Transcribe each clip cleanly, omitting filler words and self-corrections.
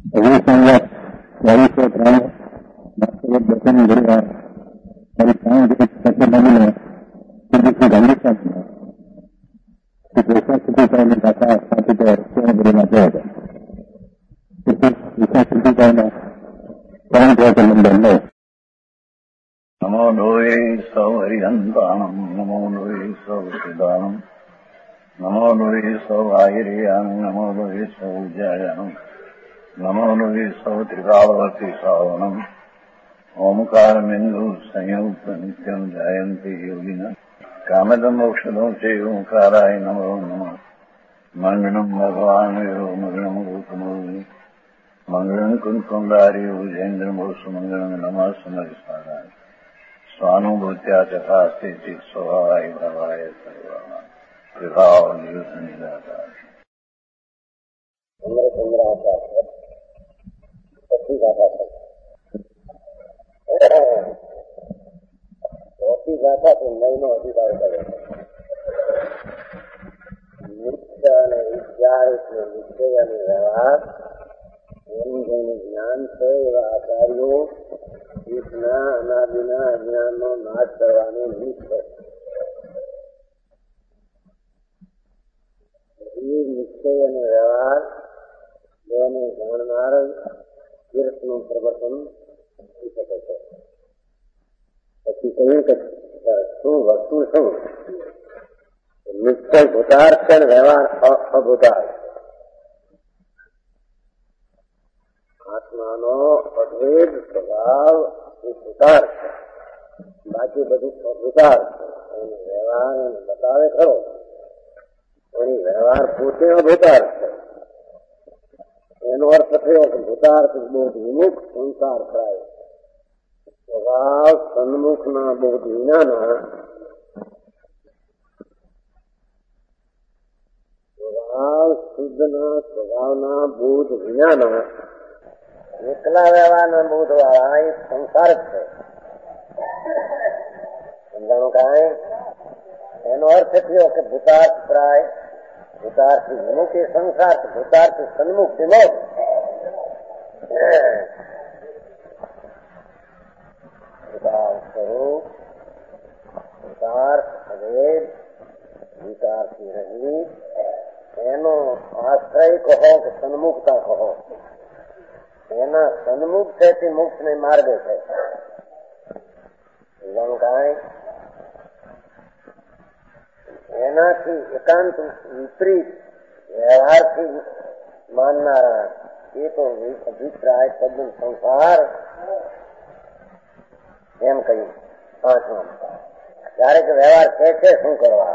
अभी संगत 23 दर्शन घड़िया परीक्षाएं सबसे बनी है जिसकी गांधी साथ है ऐसा स्थिति करने का स्थापित है क्यों बोलना चाहिए ऐसा स्थिति करना कौन क्या मंदिर में नमो लोये सौहरिहंताणं नमो लोये सौसिदानं नमो लोये सौभागिर्यानं नमो लोये सौजायानं नमो लोये सौत्रिकावती सावनं ओंकारमिन्दु संयुक्त नित्यं जायन्ति योगिनः कामदं मोक्षदं च ओंकाराय नमो नमः मंगलं भगवान् विष्णु मंगलं रूपमूर्ति मंगलं कुंकुमधारी उजेन्द्रमोसु मंगलं नमः समरिसाराय स्वानुभूत्या तथा स्थिति स्वभावाय भवाय सर्वनाम विभाव नियुक्त निराकार होती गाथा तो महीनों अधिकार करेगा नित्य અને વિચાર એટલે નિશ્ચય અને વ્યવહાર એનું જેનું જ્ઞાન છે એવા આચાર્યો ચિત્તના અનાદિના અજ્ઞાનનો નાશ કરવાનું નિમિત્ત છે. એ નિશ્ચય અને વ્યવહાર બેને જાણનાર તીર્થનું પ્રવર્તન થઈ શકે છે. પછી કહ્યું કે શું વસ્તુ શું નિશ્ચય ભૂતાર્થ છે વ્યવહાર અભૂતાર્થ. આત્માનો અદ્વૈત સ્વભાવ એ ભૂતાર્થ છે, બાકી બધું અભૂતાર્થ છે. એને વ્યવહાર એને બતાવે ખરો એની વ્યવહાર પોતે અભૂતાર્થ છે. એનો અર્થ થયો કે ભૂતાર્થ બોધ વિમુખ સંસાર પ્રાય સ્વભાવ સન્મુખના બોધ વિનાના સ્વભાવ શુદ્ધના સ્વભાવના બોધ વિનાના એકલા વ્યવહારના બોધ વાળા એ સંસાર જ છે. સમજાણું કાંઈ? એનો અર્થ થયો કે ભૂતાર્થ પ્રાય ભૂતાર્થ વિમુખ એ સંસાર, ભૂતાર્થ સન્મુખ વિમુખ. ભૂતાર્થ સ્વરૂપ ભૂતાર્થ અભેદ ભૂતાર્થી રહી એનો આશ્રય કહો કે સન્મુખતા કહો. એના સન્મુખ છે તે મોક્ષ ને માર્ગે છે. કાંઈ એનાથી એકાંત વિપરીત વ્યવહારથી માનનારા એ તો અભિપ્રાય તદ્દન સંસાર એમ કહ્યું. પાંચમાં ક્યારેક વ્યવહાર કે શું કરવા?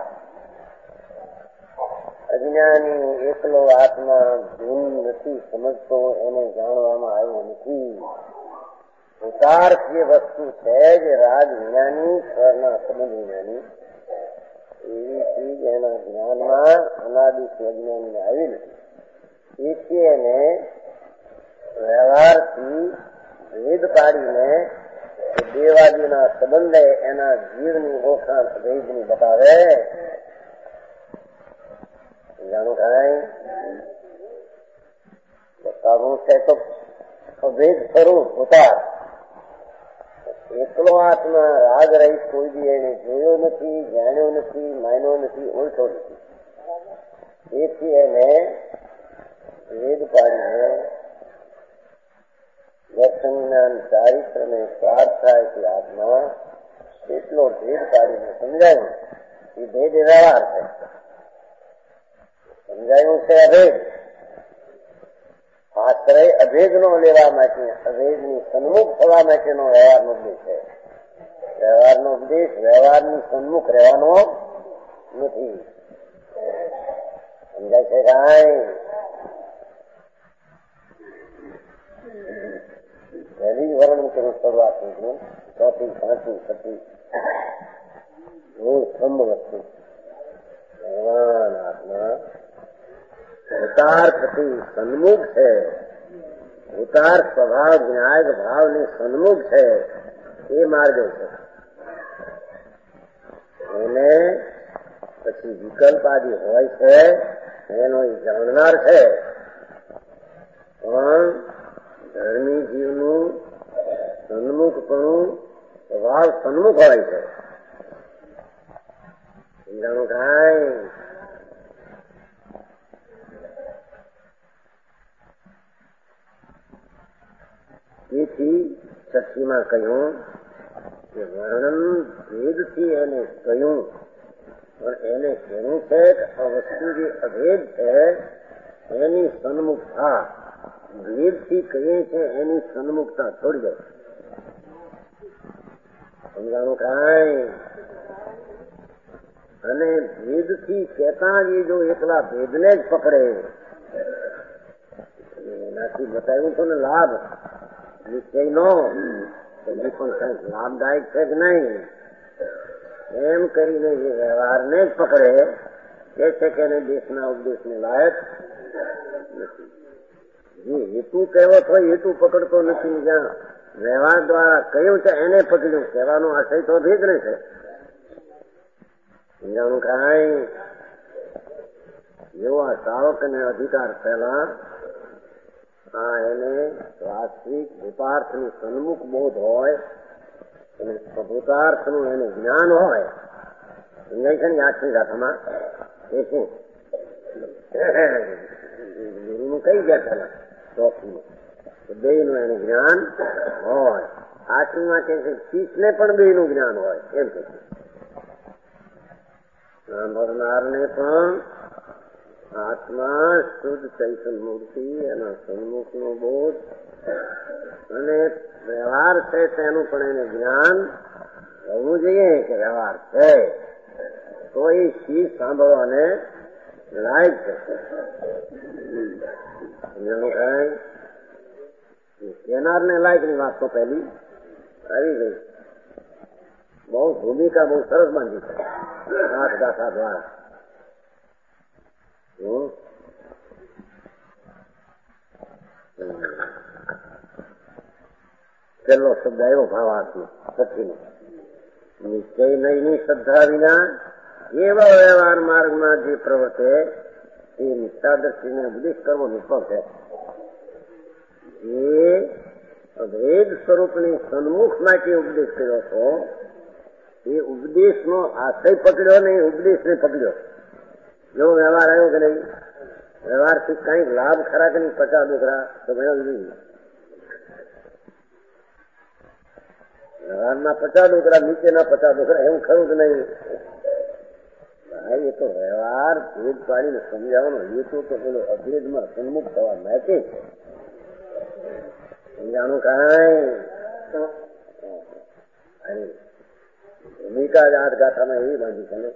અજ્ઞાની એકલો આત્મા ભૂલ નથી સમજતો, એને જાણવામાં આવ્યું નથી. ભૂતાર્થ જે વસ્તુ છે જે રાગ વિજ્ઞાની સ્વરના સમજ વિજ્ઞાની એવી ચીજ એના જ્ઞાનમાં અનાદિથી અજ્ઞાનીને આવી નથી. તેથી એને વ્યવહારથી ભેદ પાડીને દેવાદીના સંબંધે એના જીવની ઓળખાણ ભેદની બતાવે. જાણું કાંઈ બતાવવું છે તો અભેદ સ્વરૂપ ભૂતાર એકલો આત્મા રાગ રહિત કોઈ બી એને જોયો નથી, જાણ્યો નથી, માન્યો નથી, ઓળખ્યો નથી. તેથી એને ભેદ પાડીને દર્શન જ્ઞાન ચારિત્ર ને સ્વાર્થ થાય કે આત્મા એટલો ભેદ પાડીને સમજાયું. એ ભેદ એ વ્યવહાર છે. સમજાયું છે અભેદ. આશ્રય અભેદનો લેવા માટે અભેદની સન્મુખ થવા માટેનો વ્યવહારનો ઉપદેશ છે. વ્યવહારનો ઉપદેશ વ્યવહારની સન્મુખ રહેવાનો નથી. સમજાય છે કાંઈ? પહેલી વર્ણન કરું શરૂઆત કરું. ચોથી પાંચમી છઠ્ઠી મૂળ સ્તંભ વસ્તુ ભગવાન આત્મા ભૂતાર્થથી સન્મુખ છે. ભૂતાર્થ સ્વભાવ જ્ઞાયક ભાવની સન્મુખ છે. એ માર્ગે છે. એને પછી વિકલ્પ આદિ હોય છે એનો એ જાણનાર છે. પણ ધર્મી જીવનું સન્મુખપણું સ્વભાવ સન્મુખ હોય છે. સમજાણું કાંઈ? તેથી સખીમાં કહ્યું કે વર્ણન ભેદથી એને કહ્યું, પણ એને કહેવું છે કે આ વસ્તુ જે અભેદ છે એની સન્મુખતા, ભેદથી કહીએ છે એની સન્મુખતા છોડી દો. સમજાણું કાંઈ? અને ભેદથી કહેતા જ જો એકલા ભેદને જ પકડે, એનાથી બતાવ્યું તો ને લાભ નિશ્ચયનો એની પણ કંઈક લાભદાયક છે કે નહીં એમ કરીને જે વ્યવહારને જ પકડે કે છે કે એને દેશના ઉપદેશને લાયક નથી. જે હેતુ કહેવો હોય હેતુ પકડતો નથી, જ્યાં વ્યવહાર દ્વારા કહ્યું છે એને પકડ્યું. કહેવાનો આશય તો ભેદ ને છે. સમજાણું કાંઈ? જેવો આ શ્રાવકને અધિકાર પહેલા એને વાસ્તવિક ભૂતાર્થની સન્મુખ બોધ હોય અને ભૂતાર્થનું એને જ્ઞાન હોય. સમજાય છે ને? આઠમી ગાથામાં એ શું ગુરુનું કઈ ગયા પેલા ચોથીમાં બેયનું એને જ્ઞાન હોય. આઠમીમાં કે છે શીશને પણ બેયનું જ્ઞાન હોય એમ કે છે. સાંભળનારને પણ આત્મા શુદ્ધ ચૈતન્ય મૂર્તિ એના સન્મુખનો બોધ અને વ્યવહાર છે તેનું પણ એને જ્ઞાન હોવું જોઈએ કે વ્યવહાર છે તો એ શીશ સાંભળવાને લાયક છે. કેનારને લાયકની વાત તો પહેલી આવી ગઈ. બહુ ભૂમિકા બહુ સરસ બાંધી છે 8 ગાથા દ્વારા. છેલ્લો શબ્દ આવ્યો ભાવાર્થનો સખીનો. નિશ્ચય નહીની શ્રદ્ધા વિના એવા વ્યવહાર માર્ગમાં જે પ્રવર્તે એ નિષ્ઠાદર્શીને ઉપદેશ કરવો નિષ્ફળ છે. એ અભેદ સ્વરૂપની સન્મુખ માટે ઉપદેશ કર્યો છો એ ઉપદેશનો આશય પકડ્યો ને ઉપદેશને પકડ્યો. જો વ્યવહાર આવ્યો કે નહીં, વ્યવહારથી કઈક લાભ ખરા કે નહીં, 50 ડોકરા તો ગયો નહીં. વ્યવહારના 50 ડોકરા, નીચેના 50 ડોકરા એવું ખરું કે નહીં? એ તો વ્યવહાર ભેદ પાડીને સમજાવવાનો હેતુ તો પેલો અભેદમાં સન્મુખ થવા માટે છે. સમજાણું કાંઈ? ભૂમિકા જ 8 ગાથામાં એવી બાંધી છે ને.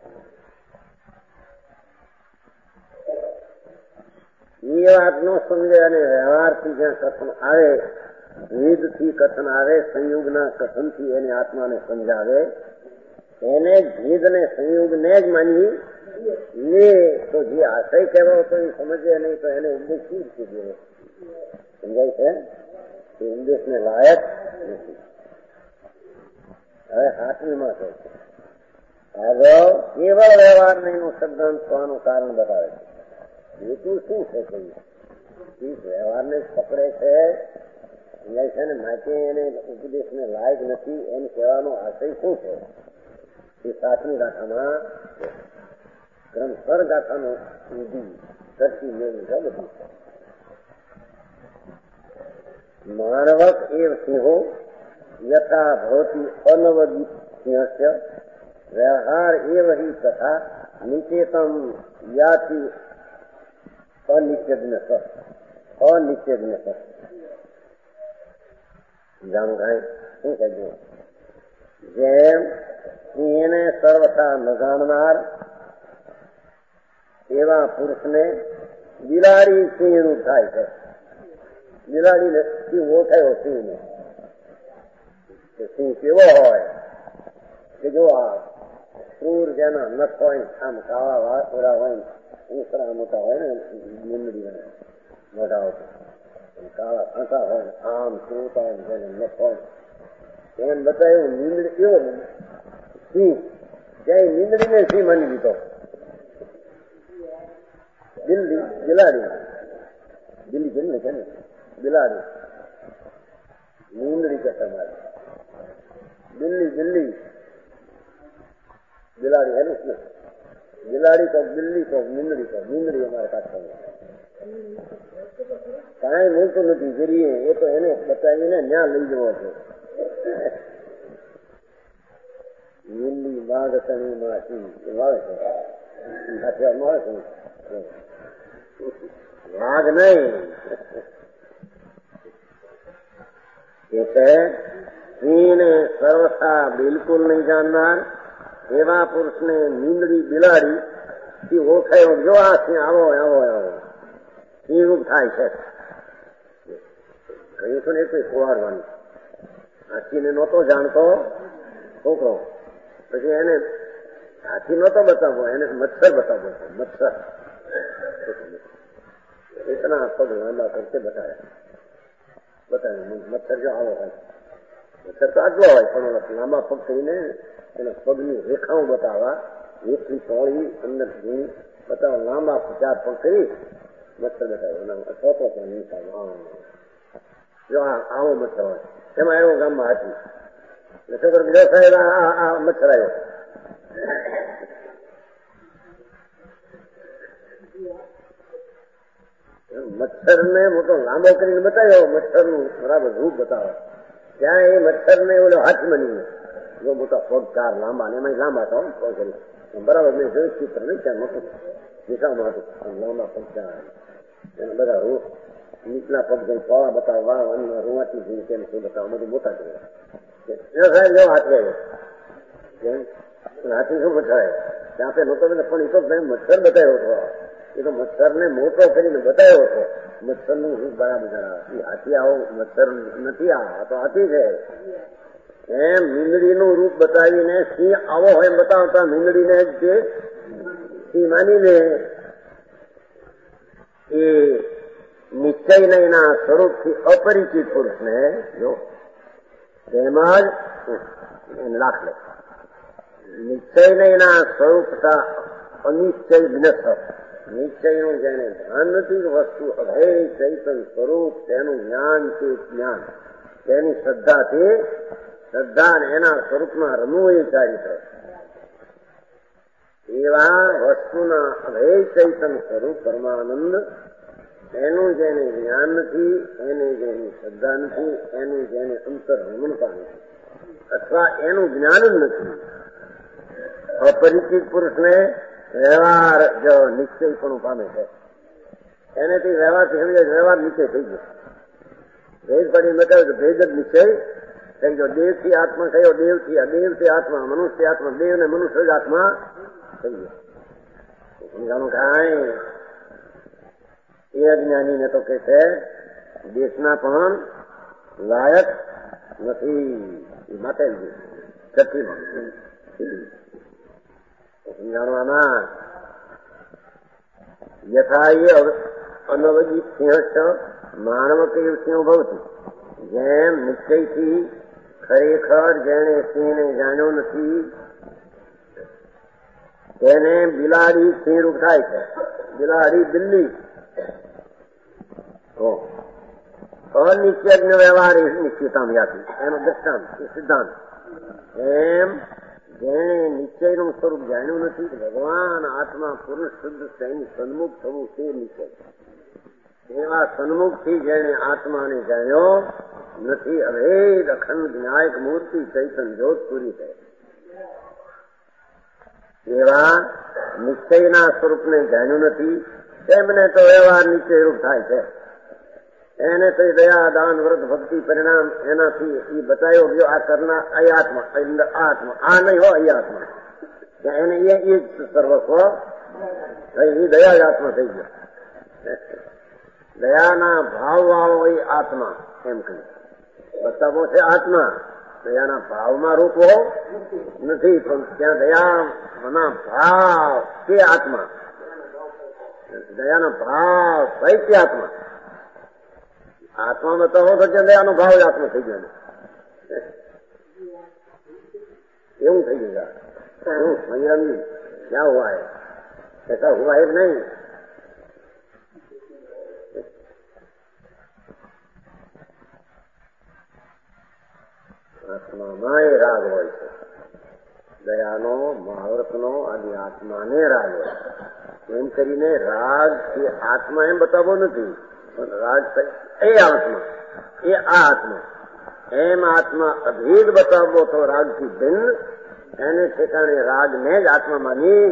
એ વાત ન સમજે અને વ્યવહારથી જ્યાં કથન આવે, ભેદથી કથન આવે, સંયુગના કથનથી એને આત્માને સમજાવે, એને ભેદ ને સંયુગને જ માનવી લે તો જે આશય કહેવાય તો એ સમજે નહીં તો એને ઉપદેશ શું દેવો? સમજાય છે? એ ઉપદેશને લાયક નથી. હવે 8મીમાં કહે છે આગળ કેવળ વ્યવહાર નહીં શબ્દાંત થવાનું કારણ બતાવે છે. હેતુ શું છે? કહીએ વ્યવહારને જ પકડે છે છે ને માટે એને ઉપદેશને લાયક નથી એમ કહેવાનો આશય શું છે? એ 7મી ગાથામાં ક્રમસર ગાથાનો વિધિ કરતી મેળવી છે. બધી માનવક એવ સિંહો યથા ભવતી અનવદિત સિંહસ્ય વ્યવહાર એવ હિ તથા નિચેતમ યાતિ અનિચ્છેદન જાણું કાંઈ શું કહેજો? જેમ સિંહને સર્વથા ન જાણનાર એવા પુરુષને બિલાડી સિંહરૂપ થાય છે. બિલાડીને સિંહ ઓળખાયો સિંહને. સિંહ કેવો હોય કે જો આ ક્રૂર જેના નખ હોય આમ કાળા વાળા હોય ઊંસરા મોટા હોય ને લીમડી મોટા હોય કાળા ખાંટા હોય આમ ક્રૂરતા જેને નખ હોય એમ બતાવ્યું. લીમડી એવો સિંહ ત્યાં લીમડીને સિંહ માની દીધો. બિલાડી બિલ્લી કેમ ને છે ને બિલાડી नींदड़ी कहता हमारे बिल्ली बिल्ली बिलाड़ी है ना उसमें बिलाड़ी तो बिल्ली तो नींदड़ी हमारे काटता है कहीं बोलते नहीं गिरी है ये तो है ना बताइए ना न्या लई जવો છે नीली बाघ तनी मासी वाले છે अच्छा मारे છે वाघ नहीं सिंह सर्वथा बिल्कुल नहीं जानदार एवा पुरुष ने नींदड़ी बिलाड़ी की ओळखायो जो आ सिंह आवो आवो आवो सिंह रूप થાય છે કહ્યું તો ને કોઈ ખોવાડવાનું હાથીને નહોતો જાણતો છોકરો પછી એને હાથી નહોતો બતાવવો એને મચ્છર બતાવવો મચ્છર इतना पग लांबा करके बताया मच्छर जो आવો હોય મચ્છર તો આગળ હોય પણ લાંબા પગ કરીને એના પગની રેખાઓ બતાવવા એકથી ચોળી અંદર ઝીણી બતાવવા લાંબા 4 પગ કરી મચ્છર બતાવ્યો છોટો પણ નિશાન જો આવો મચ્છર હોય એમાં આવ્યો ગામમાં હાથી છોકરો બીજો સાહેબ આ મચ્છર આવ્યો મચ્છર ને મોટો લાંબો કરીને બતાવ્યો મચ્છર નું બરાબર રૂપ બતાવે ત્યાં એ મચ્છર ને ઓલો હાથ બની જો મોટા પગ 4 લાંબા ને એમાં લાંબા તો બરાબર મેં જોયું ચિત્ર નહીં ત્યાં મોટું દિશામાં હતું લાંબા પગ 4 એને બધા રૂપ નીચલા પગ જઈને પોળા બતાવવા રૂવાથી જઈને તેને શું બતાવવા બધું મોટા કર્યા સાહેબ જેવો હાથી આવ્યો હાથી શું બતાવે ત્યાં તે લોકો પણ એ તો મચ્છર બતાવ્યો હતો એ તો મચ્છર ને મોટો કરીને બતાવ્યો હતો મચ્છર નું રૂપ બરાબર હાથી આવો મચ્છર નથી આ તો હાથી છે એમ મીંદડીનું રૂપ બતાવીને સિંહ આવો હોય બતાવતા મીંદડીને જે સિંહ માનીને એ નિશ્ચયના સ્વરૂપથી અપરિચિત પુરુષને જો તેમજ લાખ લે નિશ્ચયના સ્વરૂપતા અનિશ્ચય જ્ઞસ્થ નિશ્ચયનું જેને ધ્યાન નથી વસ્તુ અભેય ચૈતન સ્વરૂપ તેનું જ્ઞાન છે જ્ઞાન તેની શ્રદ્ધાથી શ્રદ્ધા અને એના સ્વરૂપમાં રમવું એ ચારિત્ર એવા વસ્તુના અભેય ચૈતન સ્વરૂપ પરમાનંદ એનું જેને જ્ઞાન નથી એને જેની શ્રદ્ધા નથી એનું જેને અંતરરમણતા નથી અથવા એનું જ્ઞાન જ નથી અપરિચિત પુરુષને વ્યવહાર જો નિશ્ચય પણ પામે છે એનેથી વ્યવહારથી સમજે વ્યવહાર નિશ્ચય થઈ ગયો ભેદ પડી મેં કહ્યું ભેદ જ નિશ્ચય થઈ ગયો દેવથી આત્મા થયો દેવથી આત્મા મનુષ્ય આત્મા દેવ ને મનુષ્ય જ આત્મા થઈ ગયો સમજાણું કાંઈ એ અજ્ઞાનીને તો કે છે દેશના પણ લાયક નથી એ માટે છઠ્ઠીમાં સમજાણવામાં યથા એ અનવદિત સિંહ માનવ કેવ સિંહ ભવતી જેમ નિશ્ચયથી ખરેખર જેણે સિંહને જાણ્યો નથી તેને બિલાડી સિંહ રૂપ થાય છે બિલાડી બિલ્લી અનિશ્ચય વ્યવહાર નિશ્ચિતામ યાથી એનો દ્રષ્ટાંત સિદ્ધાંત એમ જેણે નિશ્ચયનું સ્વરૂપ જાણ્યું નથી ભગવાન આત્મા પુરુષ શુદ્ધ તેની સન્મુખ થવું તે નિશ્ચય એવા સન્મુખથી જેણે આત્માને જાણ્યો નથી અભેદ અખંડ જ્ઞાયક મૂર્તિ ચૈતન જ્યોત પૂરી છે એવા નિશ્ચયના સ્વરૂપને જાણ્યું નથી તેમને તો વ્યવહાર નિશ્ચય રૂપ થાય છે એને તો દયા દાન વ્રત ભક્તિ પરિણામ એનાથી એ બતાવ્યો ગયો આ કરનાર આ આત્મા આત્મા આ નહીં હોય એ આત્મા એને એ જ સર્વસ્વ એ દયા જ આત્મા થઈ ગયો દયાના ભાવ વાળો એ આત્મા એમ કહ્યું બતાવો છે આત્મા દયાના ભાવમાં રૂપો નથી પણ ત્યાં દયાના ભાવ તે આત્મા દયાના ભાવ સહિત આત્મા आत्मा बता हो तो दयाનો ભાવ જ આત્મા થઈ ગયો એવું થઈ ગયું સંયમ क्या हुआ है ऐसा हुआ है नहीं આત્મામાં એ રાગ હોય છે. દયાનો, મહાવ્રતનો આદિ આત્માને રાગ હોય. એમ કરીને રાગ એ આત્મા એમ બતાવવો નથી, પણ રાગ એ આત્મા, એ આ આત્મા એમ આત્મા અભેદ બતાવવો તો રાગથી ભિન્ન, એને ઠેકાણે રાગને જ આત્મા માની.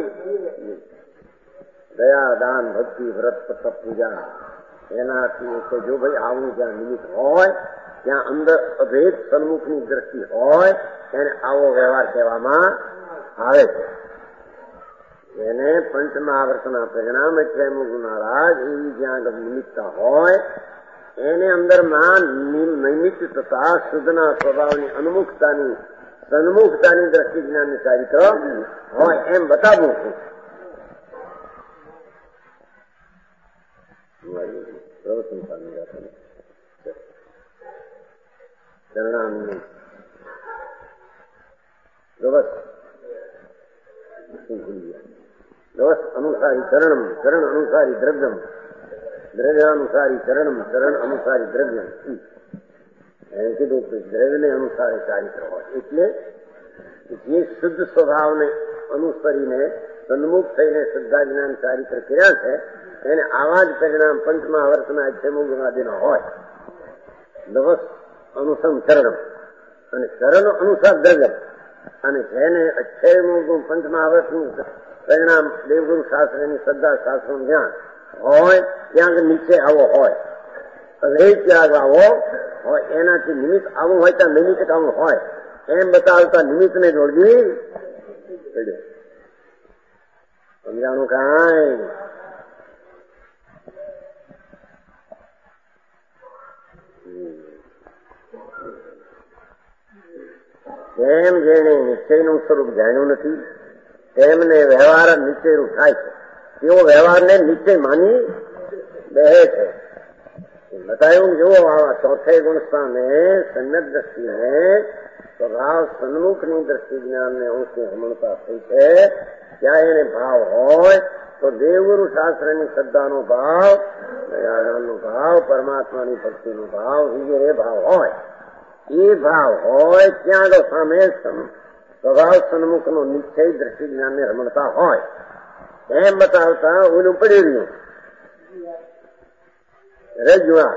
દયા, દાન, ભક્તિ, વ્રત, તપ, પૂજા એનાથી કે જો ભાઈ આવું જ્યાં નિમિત્ત હોય ત્યાં અંદર અભેદ સન્મુખની દ્રષ્ટિ હોય એને આવો વ્યવહાર કહેવામાં આવે છે. એને પંચમહાવર્તના પરિણામ એટલે મુગુના રાગ એવી જ્યાં નિમિત્તા હોય એને અંદરમાં નિમિત્તતા શુદ્ધના સ્વભાવની અનુમુખતાની સન્મુખતાની દ્રષ્ટિ જ્ઞાનની ચારિત્ર હોય એમ બતાવવું છું. ચરણાનું દવસ અનુસારી ચરણમ, ચરણ અનુસારી દ્રવ્યમ, દ્રવ્યાનુસારી ચરણમ, ચરણ અનુસારી દ્રવ્યમ. એને કીધું કે દ્રવ્યને અનુસારે ચારિત્ર હોય એટલે જે શુદ્ધ સ્વભાવને અનુસરીને સન્મુખ થઈને શ્રદ્ધા જ્ઞાન ચારિત્ર કર્યા છે એને આવા જ પરિણામ પંચમહાવર્તના અક્ષયમુગનાદિનો હોય. દવસ અનુસમ ચરણમ અને ચરણ અનુસાર દ્રવ્યમ. અને જેને અક્ષયમુગ પંચમહાવર્તનું પરિણામ દેવગુરુ શાસ્ત્રની શ્રદ્ધા શાસ્ત્રનું જ્ઞાન હોય ત્યાં નીચે આવો હોય, હવે ત્યાગ આવો હોય, એનાથી નિમિત્ત આવું હોય ત્યાં નિમિત્ત આવું હોય એમ બતાવતા નિમિત્તને જોડવી. સમજાણું કાંઈ? તેમ જેને નિશ્ચયનું સ્વરૂપ જાણ્યું નથી તેમને વ્યવહાર નિશ્ચયરૂપ થાય છે. તેઓ વ્યવહારને નિશ્ચય માની બેહે છે. બતાવ્યું જુઓ આવા ચોથે ગુણસ્થાને સમ્યક દ્રષ્ટિને સ્વભાવ સન્મુખની દ્રષ્ટિ જ્ઞાનને અંશની હમણતા થઈ છે. ત્યાં એને ભાવ હોય તો દેવગુરુ શાસ્ત્રની શ્રદ્ધાનો ભાવ, દયાદાનનો ભાવ, પરમાત્માની ભક્તિનો ભાવ વગેરે ભાવ હોય. એ ભાવ હોય ત્યાં તો સામે સ્વભાવ સન્મુખનો નિશ્ચય દ્રષ્ટિ જ્ઞાનને રમણતા હોય એમ બતાવતા ઓલું પડી રહ્યું રજવા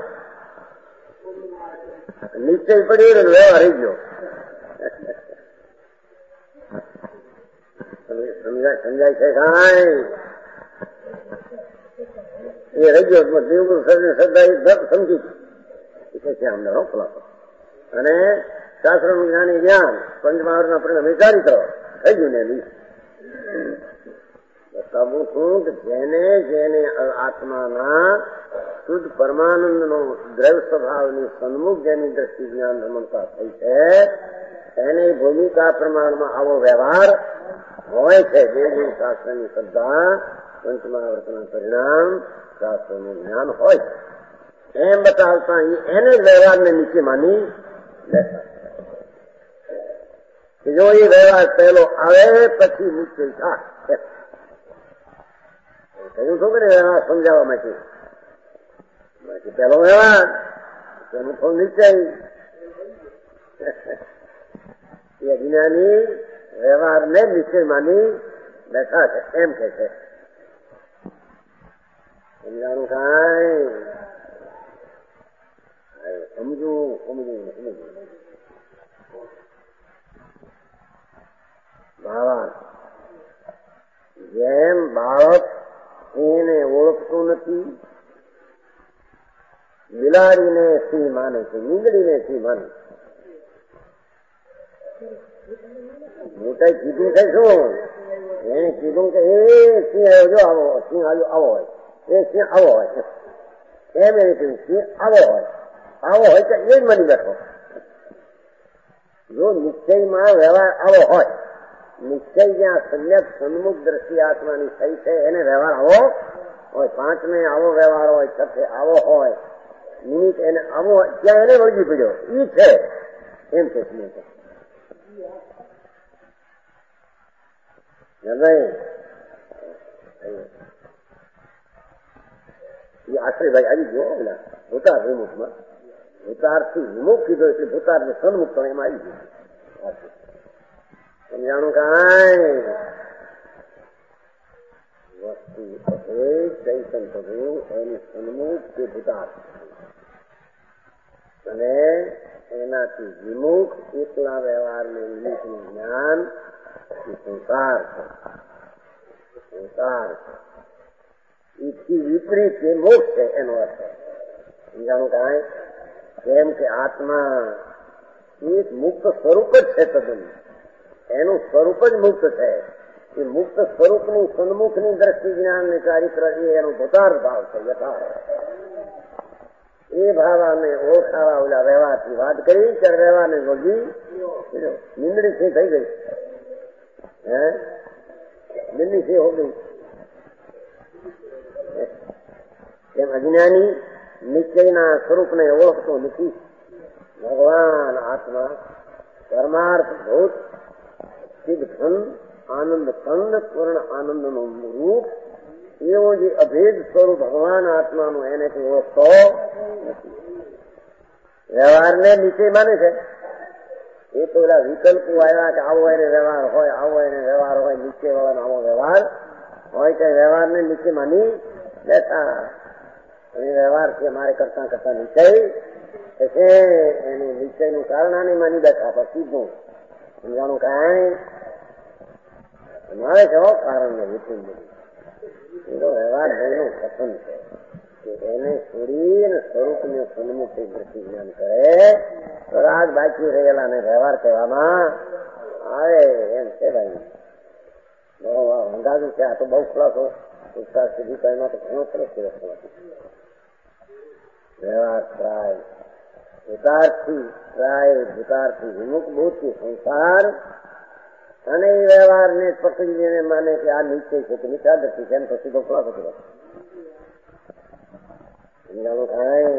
નિશ્ચય પડી રહ્યો વ્યવહાર રહી ગયો. સમજાય છે કાંઈ? એ રહી ગયો દેવગુરુ શ્રદ્ધા સમજી છે અમને ખુલાસો. અને શાસ્ત્રનું જ્ઞાની જ્ઞાન પંચમહાવર્તના પરિણામ વિચારી કરો થઈ ગયું ને બતાવું છું કે જેને આત્માના શુદ્ધ પરમાનંદનો દ્રવ્ય સ્વભાવની સન્મુખ જેની દ્રષ્ટિ જ્ઞાન રમણતા થઈ છે એની ભૂમિકા પ્રમાણમાં આવો વ્યવહાર હોય છે. દેવગુરુ શાસ્ત્રની શ્રદ્ધા, પંચમહાવર્તના પરિણામ, શાસ્ત્રનું જ્ઞાન હોય છે એમ બતાવતા એને જ વ્યવહારને નીચે માની કે જો એ વ્યવહાર પહેલો આવે પછી નિશ્ચય થાય. કહ્યું છું કે વ્યવહાર સમજાવવા માટે પહેલો વ્યવહાર તેનું ફળ નિશ્ચય. એ અજ્ઞાની વ્યવહારને નિશ્ચય માની બેઠા છે એમ કે છે. સમજાણું કાંઈ? સમજવું ભાવાર્થ. જેમ બાળક એને ઓળખતું નથી, બિલાડીને સિંહ માને છે, નીંદડીને સિંહ માને. મોટા કીધું છે શું? એને કીધું કે એ સિંહ આવ્યો જો આવો, સિંહ આવ્યો આવો હોય, એ સિંહ આવો હોય એમ એને કીધું સિંહ આવો હોય, આવો હોય તો એ જ માની બેઠો. જો નિશ્ચયમાં વ્યવહાર આવો હોય, નિશ્ચય જ્યાં સમ્યક સન્મુખ દ્રષ્ટિ આત્માની થઈ છે એને વ્યવહાર આવો હોય, પાંચમે આવો વ્યવહાર હોય, છઠ્ઠે આવો હોય, નિમિત્ત એને આવો હોય ત્યાં એને વળગી પડ્યો ઈ છે એમ છે. એ આશ્રયભાઈ આવી ગયો પેલા ભૂતાર વિમુખમાં. ભૂતારથી વિમુખ કીધો એટલે ભૂતારને સન્મુખ તો એમાં આવી ગયું. સમજાણું કાંઈ વસ્તુ ચૈતન થવું એની સન્મુખ કે ભૂતાર્થ અને એનાથી વિમુખ એકલા વ્યવહારને નિમિત્તનું જ્ઞાન એ સંસાર એથી વિપરીત એ મોક્ષ છે એનો અર્થ સમજાણું કાંઈ કેમ કે આત્મા એક મુક્ત સ્વરૂપ જ છે તદ્દન એનું સ્વરૂપ જ મુક્ત છે એ મુક્ત સ્વરૂપની સન્મુખની દ્રષ્ટિ જ્ઞાનની ચારિત્ર એ એનો ભૂતાર્થ ભાવ છે યથાર્થ એ ભાવાને ઓળખાવા ઓલા વ્યવહારથી વાત કરી ત્યારે વ્યવહારને વગી નિંદડી થી થઈ ગઈ નિંદી થી હો ગઈ એમ અજ્ઞાની નિશ્ચયના સ્વરૂપને ઓળખતો નથી ભગવાન આત્મા પરમાર્થ ભૂત સિદ્ધ ખંડ આનંદ ખંડ પૂર્ણ આનંદનું રૂપ એવો જે અભેદ સ્વરૂપ ભગવાન આત્માનું એને કોઈ ઓળખતો નથી. વ્યવહારને નીચે માને છે એ તો એલા વિકલ્પો આવ્યા કે આવો એને વ્યવહાર હોય આવો એને વ્યવહાર હોય નીચે વાળાનો આવો વ્યવહાર હોય કે વ્યવહારને નીચે માની બેઠા એ વ્યવહાર છે મારે કરતા કરતા નીચે છે એનું નીચેનું કારણ આને માની બેઠા પછી શું સમજાણું કાંઈ મારે છે કારણ ને વિપુલ એનો વ્યવહાર એનું કથન છે કે એને છોડીને સ્વરૂપને સન્મુખ દ્રષ્ટિ જ્ઞાન કરે તો રાગ બાકી રહેલા ને વ્યવહાર કહેવામાં આવે એમ છે ભાઈ અંદાજુ છે આ તો બહુ ખુલાસો ઉત્સાહ સુધી તો એમાં તો ઘણો સરસ દિવસ વ્યવહાર પ્રાય ભૂતાર્થી વિમુખ બુદ્ધિ સંસાર અને એ વ્યવહારને પકડીને માને કે આ નીચે છે કે નીચા દ્રષ્ટિ છે એમ તો સીધો ખુલાસો કર્યો સમજાણું કાંઈ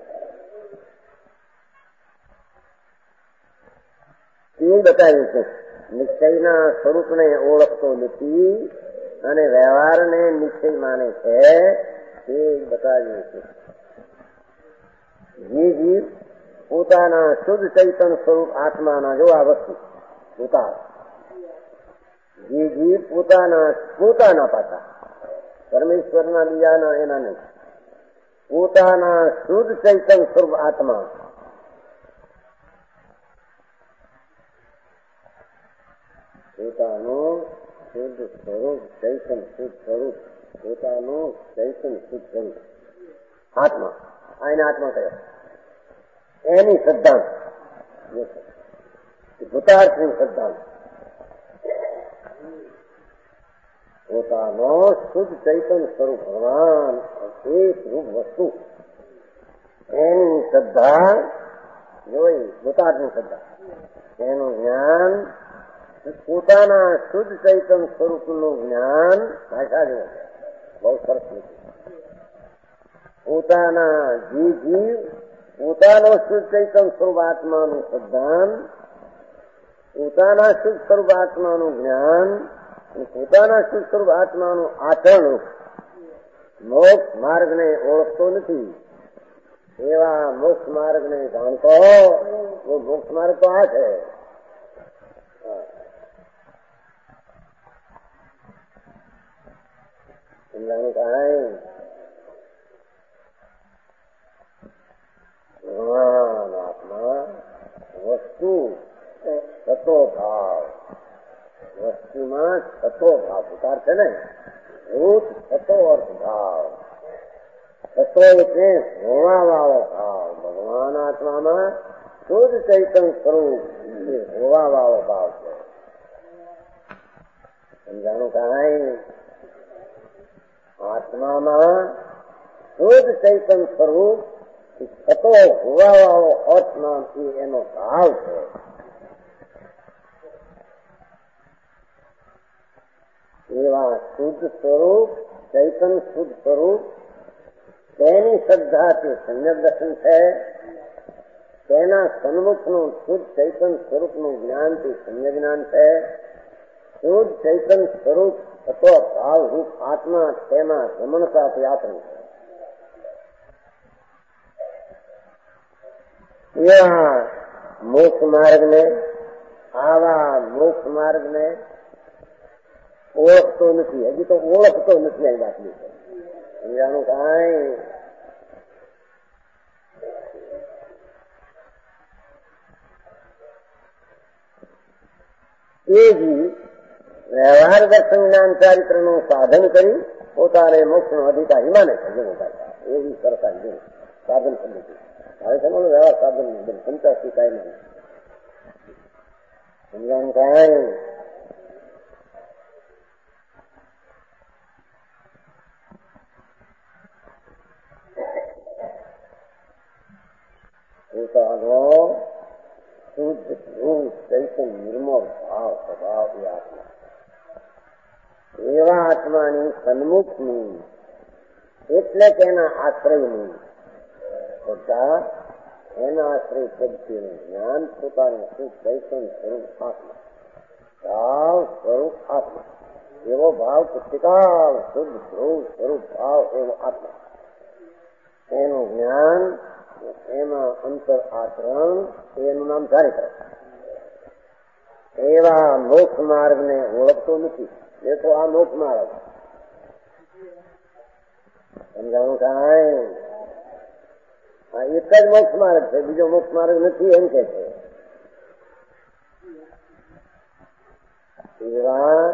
એ બતાવ્યું છે નિશ્ચયના સ્વરૂપને ઓળખતો નથી અને વ્યવહારને નિશ્ચય માને છે તે બતાવ્યું છે. જે જીવ પોતાના શુદ્ધ ચૈતન સ્વરૂપ આત્માના જો આ વસ્તુ ઉતાર જે જીવ પોતાના પાછા પરમેશ્વરના બીજાના એના નહીં પોતાના શુદ્ધ ચૈતન સ્વરૂપ આત્મા પોતાનું શુદ્ધ સ્વરૂપ ચૈતન શુદ્ધ સ્વરૂપ પોતાનું ચૈતન શુદ્ધ સ્વરૂપ આત્મા આ એને આત્મા કહે એની શ્રદ્ધાંત ભૂતાર્થની શ્રદ્ધાંત પોતાનો શુદ્ધ ચૈતન સ્વરૂપ ભગવાન એક રૂપ વસ્તુ એની શ્રદ્ધા જોઈ ભૂતાર્થની શ્રદ્ધા એનું જ્ઞાન પોતાના શુદ્ધ ચૈતન સ્વરૂપનું જ્ઞાન ભાષા જેવું બહુ સરસ નથી પોતાના જીવ પોતાનો શુદ્ધ ચૈતન સ્વરૂપ આત્માનું શ્રદ્ધાન પોતાના શુદ્ધ સ્વરૂપ આત્માનું જ્ઞાન પોતાના શુદ્ધ સ્વરૂપ આત્માનું આચરણ મોક્ષ માર્ગને ઓળખતો નથી એવા મોક્ષ માર્ગને જાણતો મોક્ષ માર્ગ તો આ છે સમજાણું કાંઈ ભગવાન આત્મા વસ્તુ સતો ભાવ વસ્તુમાં સતો ભાવ ઉતાર છે ને ભૂત સતો અર્થ ભાવ સતો એટલે હોવા વાળો ભાવ ભગવાન આત્મામાં શુદ્ધ ચૈતન સ્વરૂપ એ હોવા વાળો ભાવ છે સમજાણું કાંઈ આત્મામાં શુદ્ધ ચૈતન સ્વરૂપ સતો હોવા વાળો અર્થમાંથી એનો ભાવ છે એવા શુદ્ધ સ્વરૂપ ચૈતન શુદ્ધ સ્વરૂપ તેની શ્રદ્ધાથી સમ્યક દર્શન છે તેના સન્મુખનું શુદ્ધ ચૈતન સ્વરૂપનું જ્ઞાનથી સમ્યક જ્ઞાન છે શુદ્ધ ચૈતન સ્વરૂપ અથવા ભાવરૂપ આત્મા તેમાં રમણતાથી આત્મ એવા મોક્ષ માર્ગને આવા મોક્ષ માર્ગને ઓળખતો નથી, હજી તો ઓળખતો નથી. આ વાતની સમજાણું કાંઈ? એ જ વ્યવહાર દર્શન જ્ઞાન ચારિત્ર નું સાધન કરી પોતાને મોક્ષ નો અધિકારી માને છે. એવી સરકાર સાધન પદ્ધતિ હવે છે. વ્યવહાર સાધન પંચાસી કાયમ સમજાણું કાંઈ? પોતાનો શુદ્ધ ધ્રુવ ચૈતન્ય નિર્મળ ભાવ સ્વભાવ એ આત્મા, એવા આત્માની સન્મુખની એટલે કે એના આશ્રયની બધા એના આશ્રય પદ્ધતિનું જ્ઞાન પોતાનું શુદ્ધ ચૈતન્ય સ્વરૂપ આત્મા, ભાવ સ્વરૂપ આત્મા, એવો ભાવ પુસ્તિકાળ શુદ્ધ ધ્રુવ સ્વરૂપ ભાવ એવો આત્મા, એનું જ્ઞાન, એમાં અંતર આચરણ, એનું નામ ચારિત્ર. એવા મોક્ષ માર્ગ ને ઓળખતો નથી. દેખો આ મોક્ષ માર્ગ સમજાણું કાંઈ? આ એક જ મોક્ષ માર્ગ છે, બીજો મોક્ષ માર્ગ નથી એમ કે છે. એવા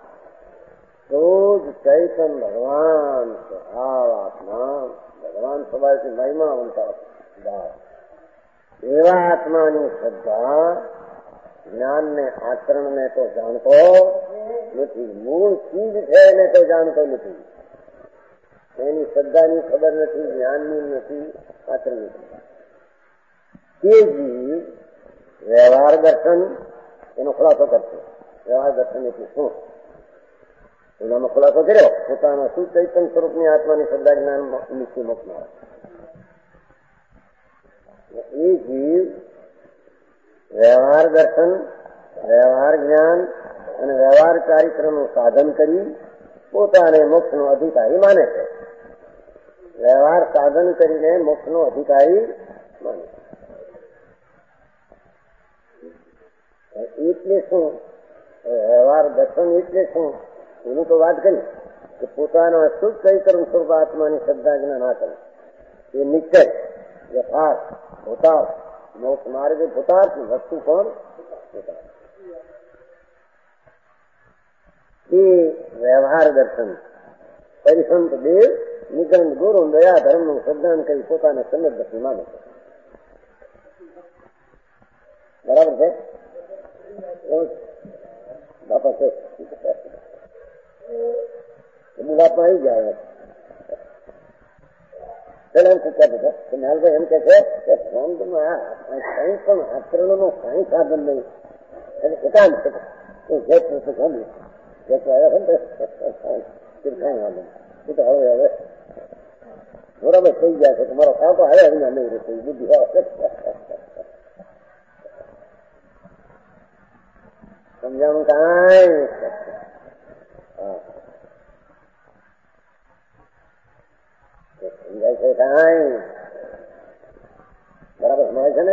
શુદ્ધ ચૈતન ભગવાન સ્વભાવ આત્મા, ભગવાન સ્વભાવથી મહિમા વંતા એવા આત્માની શ્રદ્ધા જ્ઞાન ને આચરણ ને તો જાણતો નથી, મૂળ ચીજ છે એને તો જાણતો નથી. એની શ્રદ્ધાની ખબર નથી, જ્ઞાનની નથી, આચરણ નથી. તે જ વ્યવહાર દર્શન એનો ખુલાસો કરશે. વ્યવહાર દર્શન એટલે શું? એનાનો ખુલાસો કર્યો. પોતાના શુદ્ધ ચૈતન્ય સ્વરૂપની આત્માની શ્રદ્ધા જ્ઞાન નીચે મોકનાર એ જીવ વ્યવહાર દર્શન, વ્યવહાર જ્ઞાન અને વ્યવહાર ચારિત્રનું સાધન કરી પોતાને મોક્ષનો અધિકારી માને છે. વ્યવહાર સાધન કરીને મોક્ષનો અધિકારી માને છે. એટલે શું? વ્યવહાર દર્શન એટલે શું એનું તો વાત કરી કે પોતાના શુદ્ધ ચૈતન્ય સ્વરૂપ આત્માની શ્રદ્ધા જ્ઞાન આચરણ એ નિશ્ચય યથાર્થ ભૂતાર્થ મોક્ષ માર્ગે ભૂતાર્થ વસ્તુ પણ ભૂતાર્થ. એ વ્યવહાર દર્શન પરિસંત દેવ નિગંધ ગુરુ દયા ધર્મનું શ્રદ્ધાન કરી પોતાને સમ્યક દર્શન માને છે. બરાબર છે? બાપા છે એની વાતમાં આવી જાય. પેલા એમ કહેતા હતા કે નાલભાઈ એમ કે છે કે ફોનમાં કઈ પણ આચરણનું કઈ સાધન નહીં, એટલે એકાંત છે. ગમ્યું કઈ વાંધો એ તો હવે બરાબર થઈ ગયા છે. તમારો કાંટો હવે અહીંયા નહીં રહેશે બુદ્ધિ સમજાણું કાંઈ? સમજાય છે કાંઈ? બરાબર સમજાય છે ને?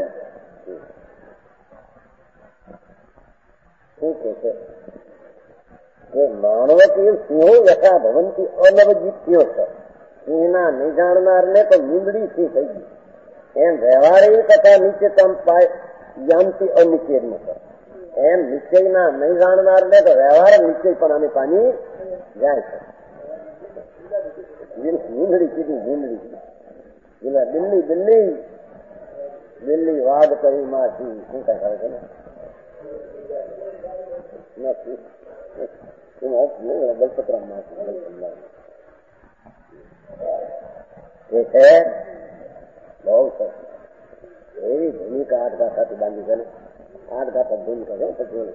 શું કે છે કે માનવતી સિંહો યથા ભવંતી અનવજીત્યો છે. સિંહના નહીં જાણનાર ને તો લીમડી સિંહ થઈ ગઈ. એમ વ્યવહારિક તથા નીચેતમ પાય યામથી અનિશ્ચય છે. એમ નિશ્ચયના નહીં જાણનાર ને તો વ્યવહાર નિશ્ચય પણ આની પાની જાય છે. લીમડી કીધી લીમડી દિલ્હી દિલ્હી દિલ્હી વાઘ કરી માંથી શું કઈ કરે છે ને ગલપતરામ માંથી એ છે બહુ સરસ એવી ભૂમિકા આઠગાથાથી બાંધી છે ને. આઠગાથા ભૂમિકા છે પછી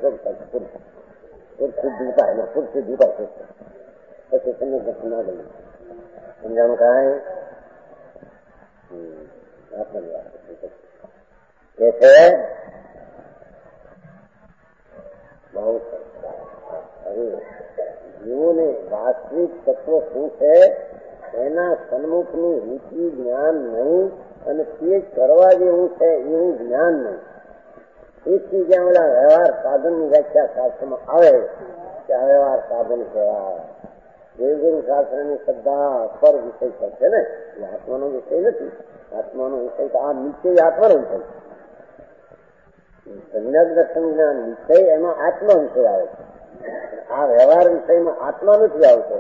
ઉતા એને પૂરથી ઉતા પછી તમને દર્શન ના ગયું. સમજાણું કાંઈ? આત્મની વાત કે છે બહુ સરસ. હવે જીવોને વાસ્તવિક તત્વ શું છે એના સન્મુખની રૂચિ જ્ઞાન નહીં અને તે કરવા જેવું છે એવું જ્ઞાન નહીં. એથી જ્યાં ઓલા વ્યવહાર સાધનની વ્યાખ્યા શાસ્ત્રમાં આવે ત્યાં વ્યવહાર સાધન કહેવાય. દેવગુરુ શાસ્ત્રની શ્રદ્ધા પર વિષય પર છે ને, એ આત્માનો વિષય નથી. આત્માનો વિષય તો આ નિશ્ચય આત્માનો વિષય છે. સમ્યક દર્શન જ્ઞાન વિષય એમાં આત્મા વિષય આવે છે. આ વ્યવહાર વિષયમાં આત્મા નથી આવતો.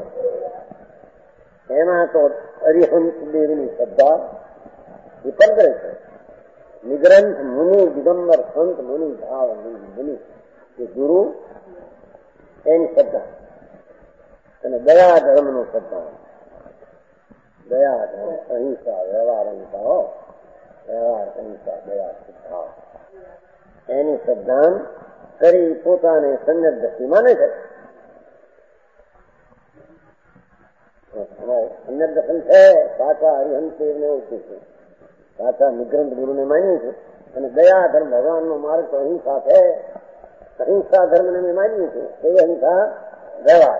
એમાં તો અરિહંત દેવની શ્રદ્ધા વિપર્ય છે. નિગ્રંથ મુનિ દિગંબર સંત મુનિ ભાવ મુનિ એ ગુરુ એની શ્રદ્ધા અને દયા ધર્મનું શ્રદ્ધા. દયા ધર્મ અહિંસા વ્યવહાર અહિંસા વ્યવહાર અહિંસા દયા શ્રદ્ધા એની શ્રદ્ધાન કરી પોતાને સન્યક દ્રષ્ટિ માને છે. સન્યક દર્શન છે સાચા હરિહંસ દેવને ઓળખે છે, સાચા નિગ્રંથ ગુરુને માનીએ છીએ. અને દયા ધર્મ ભગવાનનો માર્ગ તો અહિંસા છે. અહિંસા ધર્મને અમે માનીએ છીએ. એ અહિંસા વ્યવહાર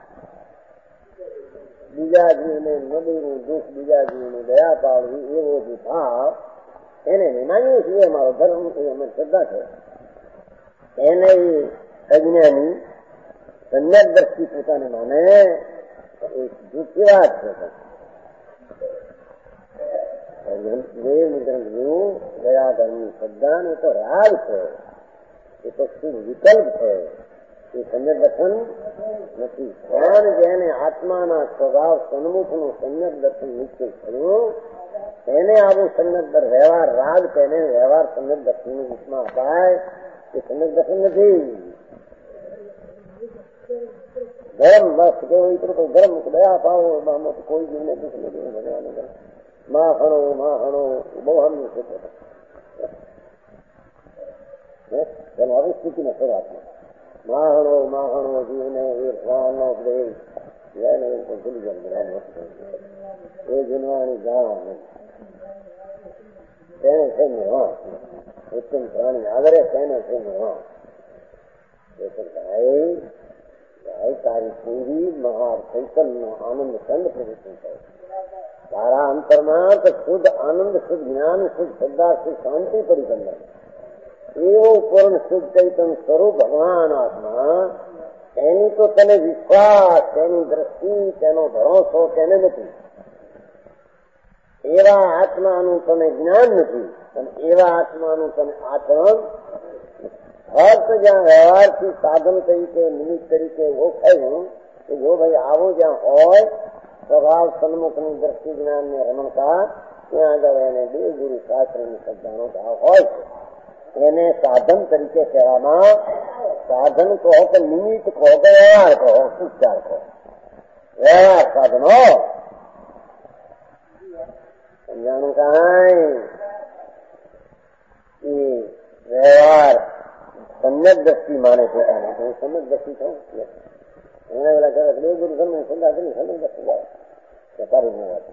બીજા જીવને નબળું દુઃખ, બીજા જીવને દયા પાડવી એવો જે ભાવ એને અમે માનીએ છીએ. અમારો ધર્મ એ અમારી શ્રદ્ધા છે. એને અજ્ઞાની સન્યક દ્રષ્ટિ પોતાને માને એ જૂઠી વાત છે. દયા ધર્મની શ્રદ્ધા એ તો રાગ છે, એ તો શુભ વિકલ્પ છે. એ સમ્યક દર્શન નથી. પણ જેને આત્માના સ્વભાવ સન્મુખનું સમ્યક દર્શન નિશ્ચય થયું એને આવું સમ્યક વ્યવહાર રાગ તેને વ્યવહાર સમ્યક દર્શનની રૂપમાં અપાય. એ સમ્યક દર્શન નથી. ગરમ બસ કેવું ગરમ દયા પાવો કોઈ જીવને દુઃખ નથી ભગવાન માં હણો બહુ હમનું છે. આવી સ્થિતિને શરૂઆતમાં માહણો જીવને એ ભગવાનનો ઉપદેશ ભૂલી જાય. એ જુનવાની જાણ તેને છે નિર્વાણ. ઉત્તમ પ્રાણી આગળ તેને છે નિર્વાણ. તારી પૂરી મહાર ચૈતન્ય આનંદ ચંદ પ્રવૃત્તિ થાય. તારા અંતરમાં તો શુદ્ધ આનંદ, શુદ્ધ જ્ઞાન, શુદ્ધ શ્રદ્ધા, શુદ્ધ શાંતિ પડી ગમે. એવું પૂર્ણ શુદ્ધ ચૈતન્ય સ્વરૂપ ભગવાન આત્મા એની તો તને વિશ્વાસ, તેની દ્રષ્ટિ, તેનો ભરોસો તેને નથી. એવા આત્માનું તને જ્ઞાન નથી અને એવા આત્માનું તને આચરણ. ફક્ત જ્યાં વ્યવહારથી સાધન તરીકે નિમિત્ત તરીકે ઓળખાયું કે જો ભાઈ આવું જ્યાં હોય સ્વભાવ સન્મુખની દ્રષ્ટિ જ્ઞાનને રમણતા ત્યાં આગળ એને દેવગુરુ શાસ્ત્રની શ્રદ્ધાનો ભાવ હોય છે. એને સાધન તરીકે કહેવામાં, સાધન કહો કે નિમિત્ત કહો કે વ્યવહાર કહો, ઉપચાર કહો, વ્યવહાર સાધનો સમજાણું કાંઈ. એ વ્યવહાર સમ્યક દ્રષ્ટિ માને પોતાને. હું સમ્યક દ્રષ્ટિ છું એના પેલા કહે દેવગુરુ સમ્યક શ્રદ્ધા કરી સમ્યક દ્રષ્ટિ જાય વેપારી ન વાત.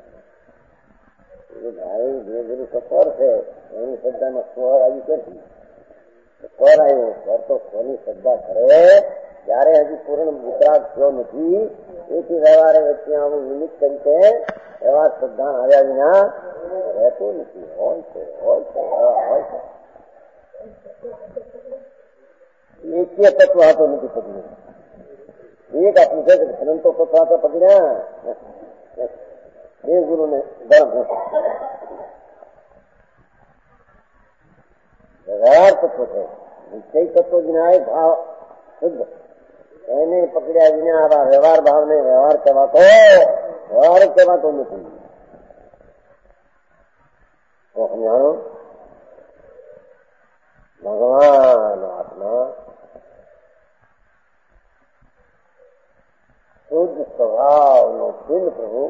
ભાઈ દેવગુરુ સ્વર છે એની શ્રદ્ધામાં સ્વર આવી ક્યાંથી? સ્વર આવ્યો. સ્વર તો સ્વરની શ્રદ્ધા કરે ત્યારે હજી પૂર્ણ વિતરાગ થયો નથી. એથી વ્યવહારે વચ્ચે આવું નિમિત્ત તરીકે વ્યવહાર શ્રદ્ધા આવ્યા વિના રહેતું નથી. હોય છે વ્યવહાર હોય છે. એકીય તત્વ હતો નથી પકડ્યું. એક આપણું છે કે અનંતો તત્વ હતા પકડ્યા દેવગુરુને ગરમ વ્યવહાર તત્વ છે. નિશ્ચય તત્વ જ્ઞાય ભાવ શુદ્ધ એને પકડ્યા વિના આવા વ્યવહાર ભાવને વ્યવહાર કહેવાતો નથી. સમજાણો? ભગવાન આત્મા શુદ્ધ સ્વભાવનો ચિહ્ન પ્રભુ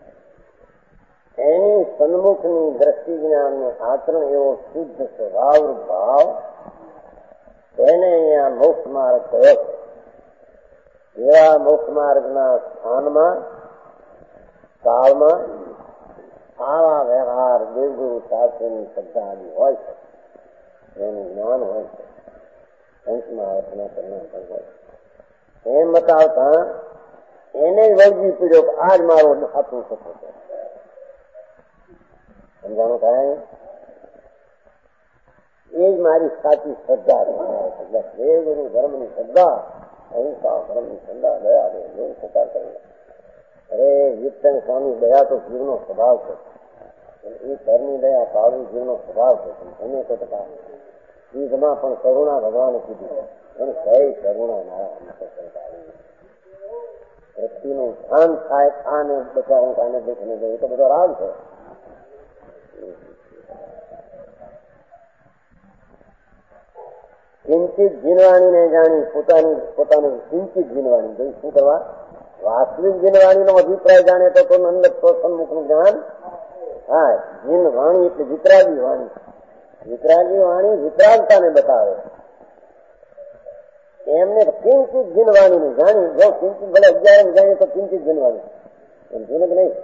એની સન્મુખની દ્રષ્ટિ જ્ઞાનને આચરણ એવો શુદ્ધ સ્વભાવ ભાવ તેને અહીંયા મોક્ષ માર્ગ કયો છે. એવા મોક્ષ માર્ગના સ્થાનમાં કાળમાં આવા વ્યવહાર દેવગુરુ શાસ્ત્રની શ્રદ્ધા આદિ હોય છે. એનું જ્ઞાન હોય છે. અંશમાં અર્થના પરિણામ પણ હોય છે. એમ બતાવતા એને વળગી પીડ્યો કે આજ મારો આત્મ સત્ય છે. સમજાણું થાય? એ જ મારી સાચી શ્રદ્ધા છે. ગુરુ ધર્મની શ્રદ્ધા, અહિંસા ધર્મની શ્રદ્ધા, દયા રે એવું સ્વીકાર કરે. અરે વિઠ્ઠલ સ્વામી દયા તો જીવનો સ્વભાવ છે. એ ધર્મની દયા પાડવી જીવનો સ્વભાવ છે. એને તો ટકા ચીજમાં પણ કરુણા ભગવાને કીધી અને કઈ કરુણા મારા અંતઃકરણકારી વ્યક્તિનું ધ્યાન થાય. આને બચાવું આને દેખને જાય એ તો બધો રાગ છે. કિંચિત જીનવાણીને જાણી પોતાનું કિંચિત જીનવાણી જોઈ શું કરવા? વાસ્તવિક જીનવાણીનો અભિપ્રાય જાણે તો અંદર સન્મુખનું જ્ઞાન થાય. જીનવાણી એટલે વિતરાગી વાણી. વિતરાગી વાણી વિતરાગતાને બતાવે. એમને કિંચિત જીનવાણીને જાણી. જો કિંચિત ભલે 11 જાણીએ તો કિંચિત જીનવાણી એમ જોને કે નહીં.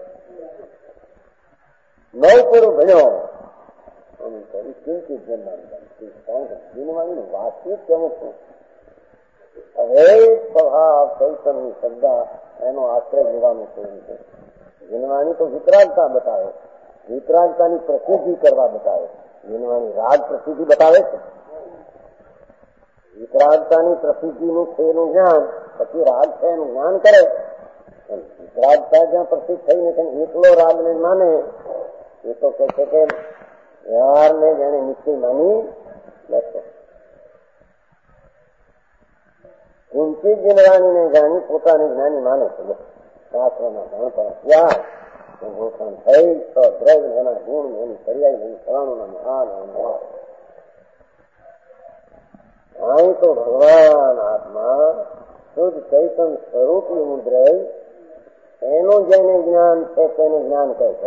9 પૂરું ભણ્યો કિંચિત જીનવાણી. કારણ કે જીનવાણીનું વાસ્તવિક કેવું છું? હવે સ્વભાવ ચૈતનની શ્રદ્ધા એનો આશ્રય લેવાનું છે. જીનવાણી તો વિતરાગતા બતાવે, વિતરાગતાની પ્રસિદ્ધિ કરવા બતાવે. જીનવાણી રાગ પ્રસિદ્ધિ બતાવે છે. વિતરાગતાની પ્રસિદ્ધિનું છે એનું જ્ઞાન, પછી રાગ છે એનું જ્ઞાન કરે. વિતરાગતા જ્યાં પ્રસિદ્ધ થઈને એકલો રાગને માને એ તો કહે છે કે વ્યવહારને જેને નિશ્ચય માની લેશે. કિંચિત જીનવાણીને જાણી પોતાની જ્ઞાની માને છે. શાસ્ત્રના જાણતા ત્યાગ ઘોષણ થઈ તો દ્રવ્ય એના ગુણ એની પર્યાય એની ફલાણું મહાન અહીં તો ભગવાન આત્મા શુદ્ધ ચૈતન સ્વરૂપી મુદ્રય એનું જેને જ્ઞાન છે તેને જ્ઞાન કહે છે.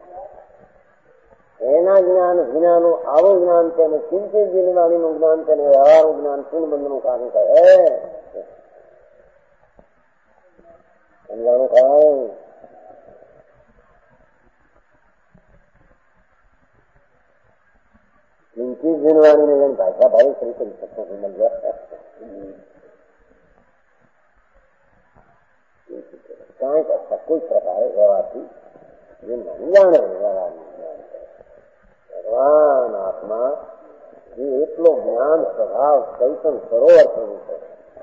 એના જ્ઞાન વિનાનું આવું જ્ઞાન છે ને કિંચિત જીનવાણીનું જ્ઞાન છે ને વ્યવહારનું જ્ઞાન શૂન્યબંધનું કારણ કહે. સમજાણું કાંઈ કિંચિત જીનવાણીને જેમ ભાષા ભાવી કરી શકતો કાંઈક કોઈ પ્રકારે વ્યવહારથી જીનવાણી જાણે. વ્યવહારની જ્ઞાન ભગવાન આત્મા જે એટલો જ્ઞાન સ્વભાવ ચૈતન સરોવર થયું છે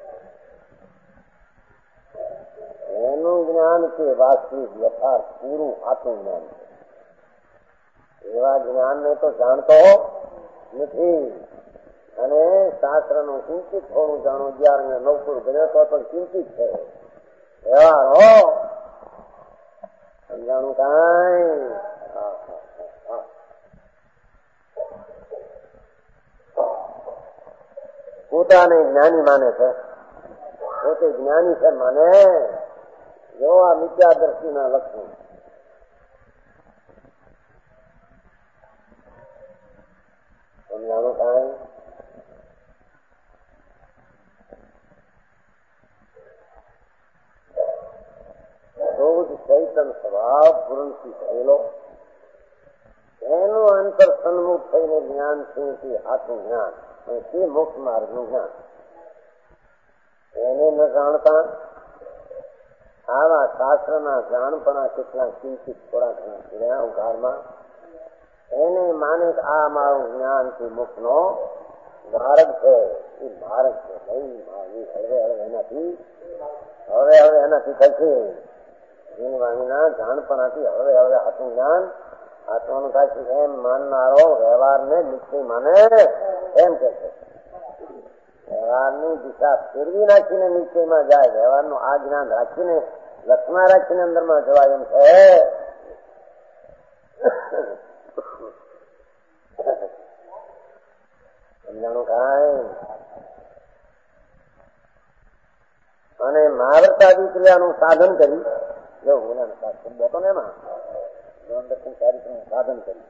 એનું જ્ઞાન છે વાસ્તવિક યથાર્થ પૂરું આત્મ જ્ઞાન છે. એવા જ્ઞાનને તો જાણતો નથી. અને શાસ્ત્રનું કિંચિત થોડું જાણો 11 ને 9 પૂરું ભણ્યો તો પણ કિંચિત છે વ્યવહાર હો. સમજાણું કાંઈ? પોતાને જ્ઞાની માને છે, પોતે જ્ઞાની છે માને. જો આ મિથ્યાદર્શીના લક્ષણ. સમજાણું કાંઈ? રોજ ચૈતન સ્વભાવ પૂરણથી થયેલો એનું અંતર સન્મુખ થઈને જ્ઞાન છે આત્મ જ્ઞાન અને તે મોક્ષ માર્ગનું જ્ઞાન. એને ન જાણતા આવા શાસ્ત્રના જાણપણા કેટલા કિંચિત થોડા ઘણા પીડ્યા ઉઘારમાં એને માને કે આ મારું જ્ઞાન થી મુક્ત નો માર્ગ છે. એ માર્ગ છે ભાઈ. હવે એનાથી થશે જીનવાણીના જાણપણાથી હવે આત્મ જ્ઞાન આત્માનું થાય છે. એમ માનનારો વ્યવહારને નિશ્ચય માને એમ કે છે. વ્યવહારની દિશા ફેરવી નાખીને નિશ્ચયમાં જાય. વ્યવહારનું આ જ્ઞાન રાખીને લક્ષમાં રાખીને અંદરમાં જવાય એમ છે. સમજાણું કાંઈ? અને મહાવ્રતાદી ક્રિયાનું સાધન કરી જો બોલાનો શબ્દ હતો ને એમાં દર્શન ચારિત્રનું સાધન કરી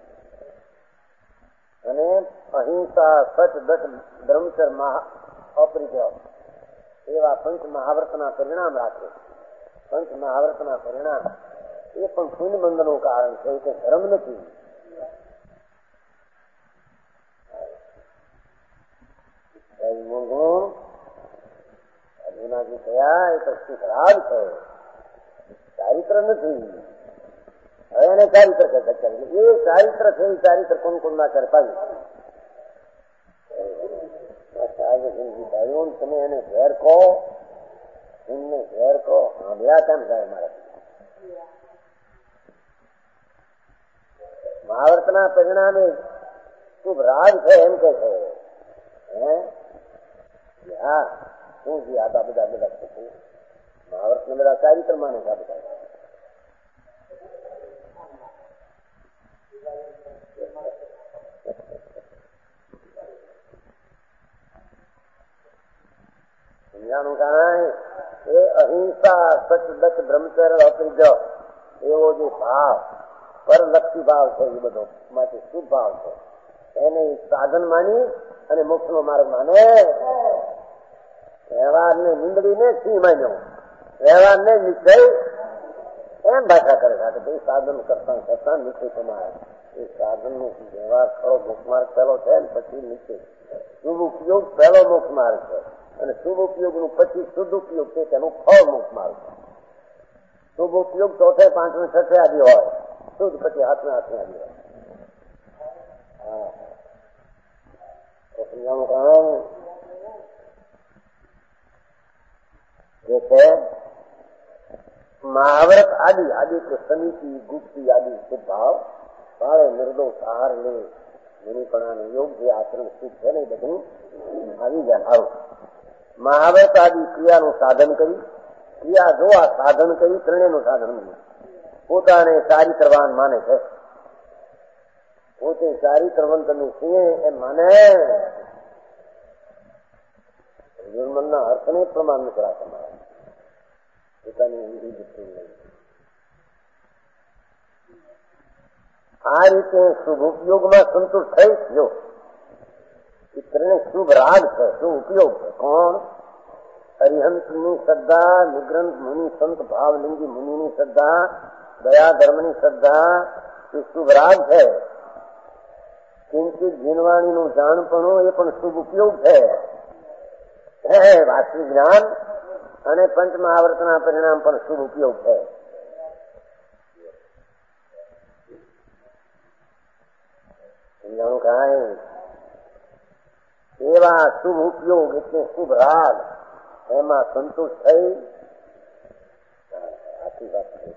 અને અહિંસા સચ દસ બ્રહ્મચર અપરિગ્રહ એવા પંચ મહાવ્રતના પરિણામ રાખે. પંચ મહાવ્રતના પરિણામ એ પણ શૂન્યબંધનું કારણ છે કે ધર્મ નથી. અર્જુનાજી થયા એ તો ખરાબ છે, ચારિત્ર નથી. હવે એને ચારિત્ર કહેતા. એ ચારિત્ર છે એ ચારિત્ર કોણ કોણ ના કરતા આજે જિંદગી થયું તમે એને ઘેર કહો, એમને ઘેર કહો, સાંભળ્યા કેમ થાય મારા મહાવર્તના પરિણામે શુભ રાગ છે એમ કે છે. હા શું છે આ બધા મહાવર્ત ને બધા ચારિત્ર માને છે. બધા સમજાણું કાંઈ એ અહિંસા સચદત બ્રહ્મચર્ય અપરિગ્રહ એવો જે ભાવ પરલક્ષી ભાવ છે એ બધો માટે શુભ ભાવ છે એને સાધન માની અને મોક્ષ નો માર્ગ માને. વ્યવહારને નીંદડીને સિંહ માન્યો, વ્યવહારને નિશ્ચય એમ ભાષા કરે છે કે સાધન કરતા કરતા નિશ્ચય તમારે એ સાધન નો વ્યવહાર ખરો મોક્ષ માર્ગ પહેલો છે ને પછી નિશ્ચય શુભ ઉપયોગ પહેલો મોક્ષ માર્ગ છે અને શુભ ઉપયોગ નું પછી શુદ્ધ ઉપયોગ છે તેનું ફળ મોક્ષ માર્ગ છે. શુભ ઉપયોગ ચોથે પાંચમે છઠે આદિ હોય, શુદ્ધ પછી હાથમે હાથમે આદિ હોય. હા તો સમજાવું કારણ જે છે મહાવ્રત આદિ આદિ કે સમિતિ ગુપ્તિ આદિ શુભ ભાવ ભાવે નિર્દોષ આહાર લે નિરૂપણાનું યોગ્ય આચરણ શુભ છે ને બધું આવી જાય. આવું મહાવ્રત આદિ ક્રિયાનું સાધન કરી, ક્રિયા જોવા સાધન કરી, ત્રણેયનું સાધન પોતાને સારી કરવાન માને છે. પોતે સારી કરવંતનું સિંહ એમ માને નિર્મલના અર્થને પ્રમાણ કરા તમારે પોતાની વિધિ નહીં. આ રીતે શુભ ઉપયોગમાં સંતુષ્ટ થઈ જો ત્રણે શુભ રાગ છે, શુભ ઉપયોગ છે. કોણ? અરિહંતની શ્રદ્ધા, નિગ્રંથ મુનિ સંત ભાવલિંગી મુનિની શ્રદ્ધા, દયા ધર્મની શ્રદ્ધા એ શુભ રાગ છે. કિંચિત જીનવાણીનું જાણપણું એ પણ શુભ ઉપયોગ છે. વાસ્તવિક જ્ઞાન અને પંચ મહાવર્તના પરિણામ પણ શુભ ઉપયોગ છે. સમજાણું કાંઈ એવા શુભ ઉપયોગ એટલે શુભ રાગ એમાં સંતુષ્ટ થઈ આખી વાત થઈ.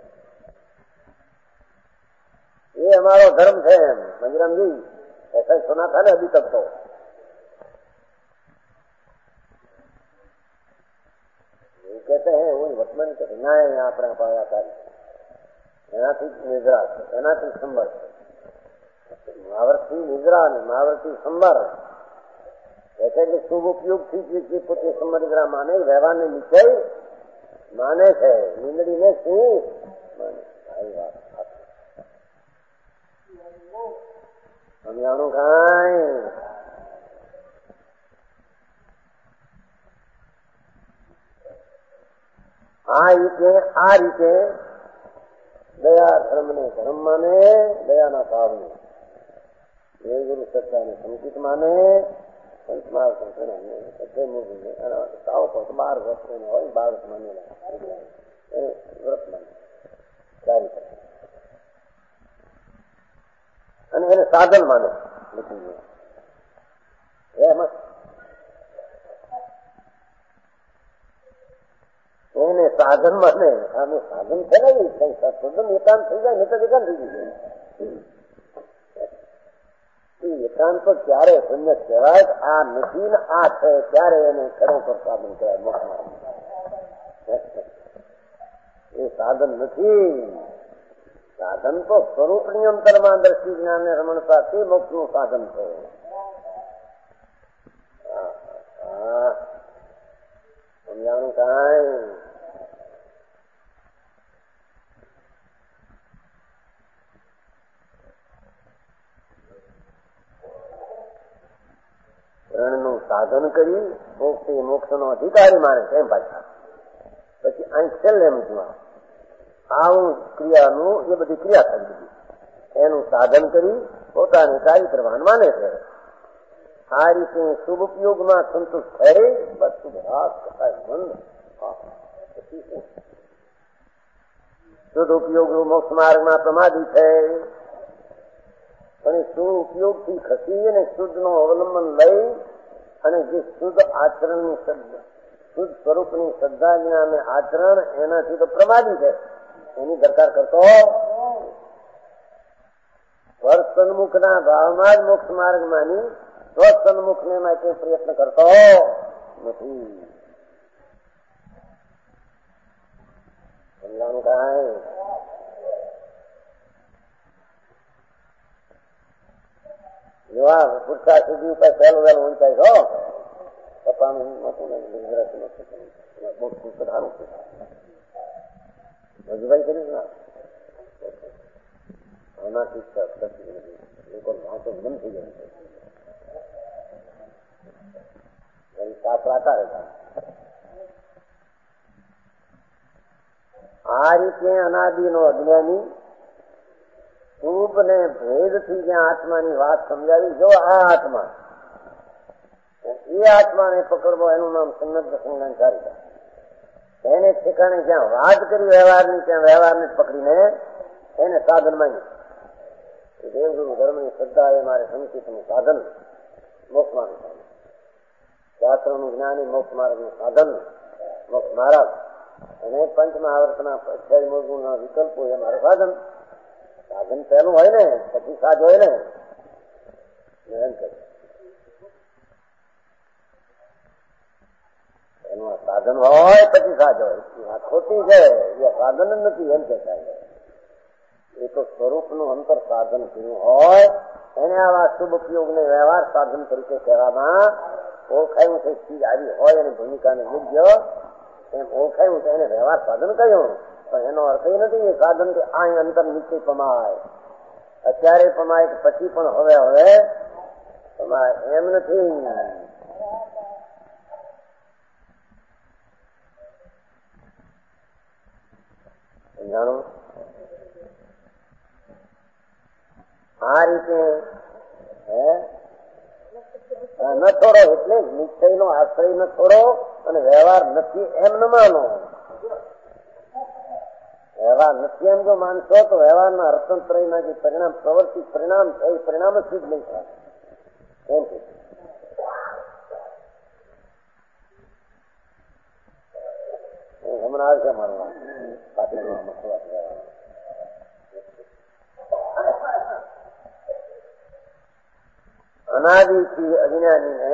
ये हमारा धर्म है मंजराम जी, ऐसा ही सुना था ना अभी तक. तो ये कहते हैं वही वर्तमान कहते ना है यहाँ अपना पाया था यहाँ थी निजरा यहाँ थी संबर महावर्ती निजरा ने महावर्ती संबर कहते कि शुभ उपयोग थी पोते संबर निजरा माने व्यवहार ने निश्चय माने है नींदड़ी ने सिंह माने. आई बात સમજાણું કાંઈ આ રીતે દયા ધર્મને ધર્મ માને, દયાના ભાવને એ ગુરુ સત્તાને સંકિત માને, સંસ્માર સંતોને બધે મૂકીને સાવ પર 12 વર્ષ હોય 12 વર્ષ માનેલા એ વ્રત માને સારી કરે અને એને સાધન માને. એને સાધન માને. આનું સાધન છે ને તદ્દન એકાંત થઈ જાય ને તો એકાંત થઈ જાય. એકાંત તો ક્યારે પુણ્ય કહેવાય આ નથી ને આ છે ત્યારે એને ખરેખર સાધન કહેવાય. મોક્ષ એ સાધન નથી. સાધન તો સ્વરૂપની અંતરમાં દ્રષ્ટિ જ્ઞાન રમણતા તે મોક્ષનું સાધન છે. સમજાણું કાંઈ ધર્મનું સાધન કરી મોક્ષનો અધિકારી માને છે એમ પાછા. પછી અહીં છેલ્લે મૂકવા આવું ક્રિયાનું એ બધી ક્રિયા થઈ બધી એનું સાધન કરી પોતાની સારી કરવાન માને છે. આ રીતે શુભ ઉપયોગમાં સંતુષ્ટ થઈ બસ શુભ રાગ કથાય મંદ. શુદ્ધ ઉપયોગ મોક્ષ માર્ગમાં પ્રમાદી છે પણ શુભ ઉપયોગથી ખસી અને શુદ્ધ નું અવલંબન લઈ અને જે શુદ્ધ આચરણની શુદ્ધ સ્વરૂપની શ્રદ્ધા જ્ઞાન આચરણ એનાથી તો પ્રમાદી છે, એની દરકાર કરતો સ્વસન્મુખના ભાવમાં જ મોક્ષ માર્ગમાંની સ્વસન્મુખને માટે પ્રયત્ન કરતો નથી. સમજાણું કાંઈ? એવા પુરસ્કાર સુધી ઉપર પહેલું વહેલું ઊંચાઈ છો પપ્પાનું બહુ સારું છે. રજુભાઈ કરીશ ના આનાથી લોકો વાંચો બંધ થઈ જાય છે. સાફ રાખા રહેતા આ રીતે અનાદિનો અજ્ઞાની શુભ ને ભેદથી જ્યાં આત્માની વાત સમજાવી, જો આ આત્મા એ આત્માને પકડવો એનું નામ સન્નદ્ધ સંજ્ઞાનકારિતા. એને ઠેકાણે જ્યાં વાત કરી વ્યવહારની ત્યાં વ્યવહારને પકડીને એને સાધન માન્યું. દેવગુરુ ધર્મની શ્રદ્ધા એ મારે સંકિતનું સાધન, મોક્ષ માર્ગનું સાધન, શાસ્ત્રનું જ્ઞાની મોક્ષ માર્ગનું સાધન, મોક્ષ માર્ગ અને પંચમહાવર્તના 28 મૂળગુણના વિકલ્પો એ મારું સાધન. સાધન પહેલું હોય ને પછી સાજ હોય ને એનું સાધન હોય પછી સાજ હોય. આ ખોટી છે, એ સાધન જ નથી એમ કહેવાય. એ તો સ્વરૂપનું અંતર સાધન થયું હોય એને આવા શુભ ઉપયોગને વ્યવહાર સાધન તરીકે કહેવામાં ઓળખાયું છે. ચીજ આવી હોય અને ભૂમિકાને યોગ્ય એમ ઓળખાયું છે, એને વ્યવહાર સાધન કહ્યું. પણ એનો અર્થ એ નથી એ સાધન કે આ અંતર નીચે પમાય, અત્યારે પમાય કે પછી પણ હવે પમાય, એમ નથી. જાણો આ રીતે ન છોડો એટલે નિશ્ચયનો આશ્રય ન છોડો અને વ્યવહાર નથી એમ ન માનો. વ્યવહાર નથી એમ જો માનશો તો વ્યવહારના અર્થંત્રયના જે પરિણામ પ્રવૃત્તિ પરિણામ છે એ પરિણામ જ સિદ્ધ નહીં થાય. એમ છે હમણાં આવશે મારવા અનાદિથી અજ્ઞાનીને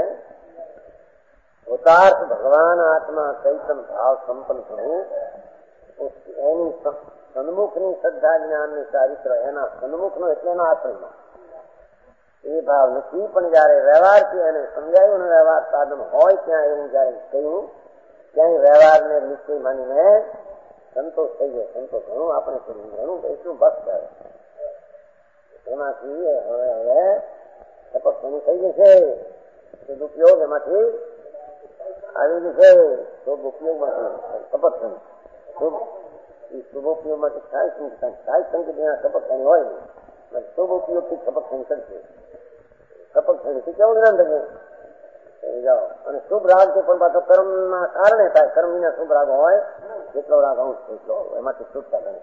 ઉતાર્થ ભગવાન આત્મા ચૈતન ભાવ સંપન્ન થવું, એની સન્મુખની શ્રદ્ધા જ્ઞાનની ચારિત્ર એના સન્મુખનો એટલે એનો આશ્રયમાં એ ભાવ નથી. પણ જયારે વ્યવહારથી એને સમજાયું ને વ્યવહાર સાધન હોય ત્યાં એવું જયારે કહ્યું ત્યાં વ્યવહારને નિશ્ચય માનીને સંતોષ થઈ જાય. સંતોષ ઘણું આપણે કર્યું, ઘણું એટલું બસ થાય. એમાંથી હવે સપક ઘણું થઈ જશે. સદુપયોગ એમાંથી આવી જશે. શુભ ઉપયોગમાંથી સપક થયું. શુભ ઉપયોગમાંથી સાય સંકેત એના સપક થણી હોય ને શુભ ઉપયોગથી સપક થણી કરશે. સપક થણીથી કેવું જ્ઞાન થશે જાઓ. અને શુભ રાગ છે પણ પાછો કર્મના કારણે થાય. કર્મ વિના શુભ રાગ હોય જેટલો રાગ અંશ એટલો એમાંથી શુભતા ગણી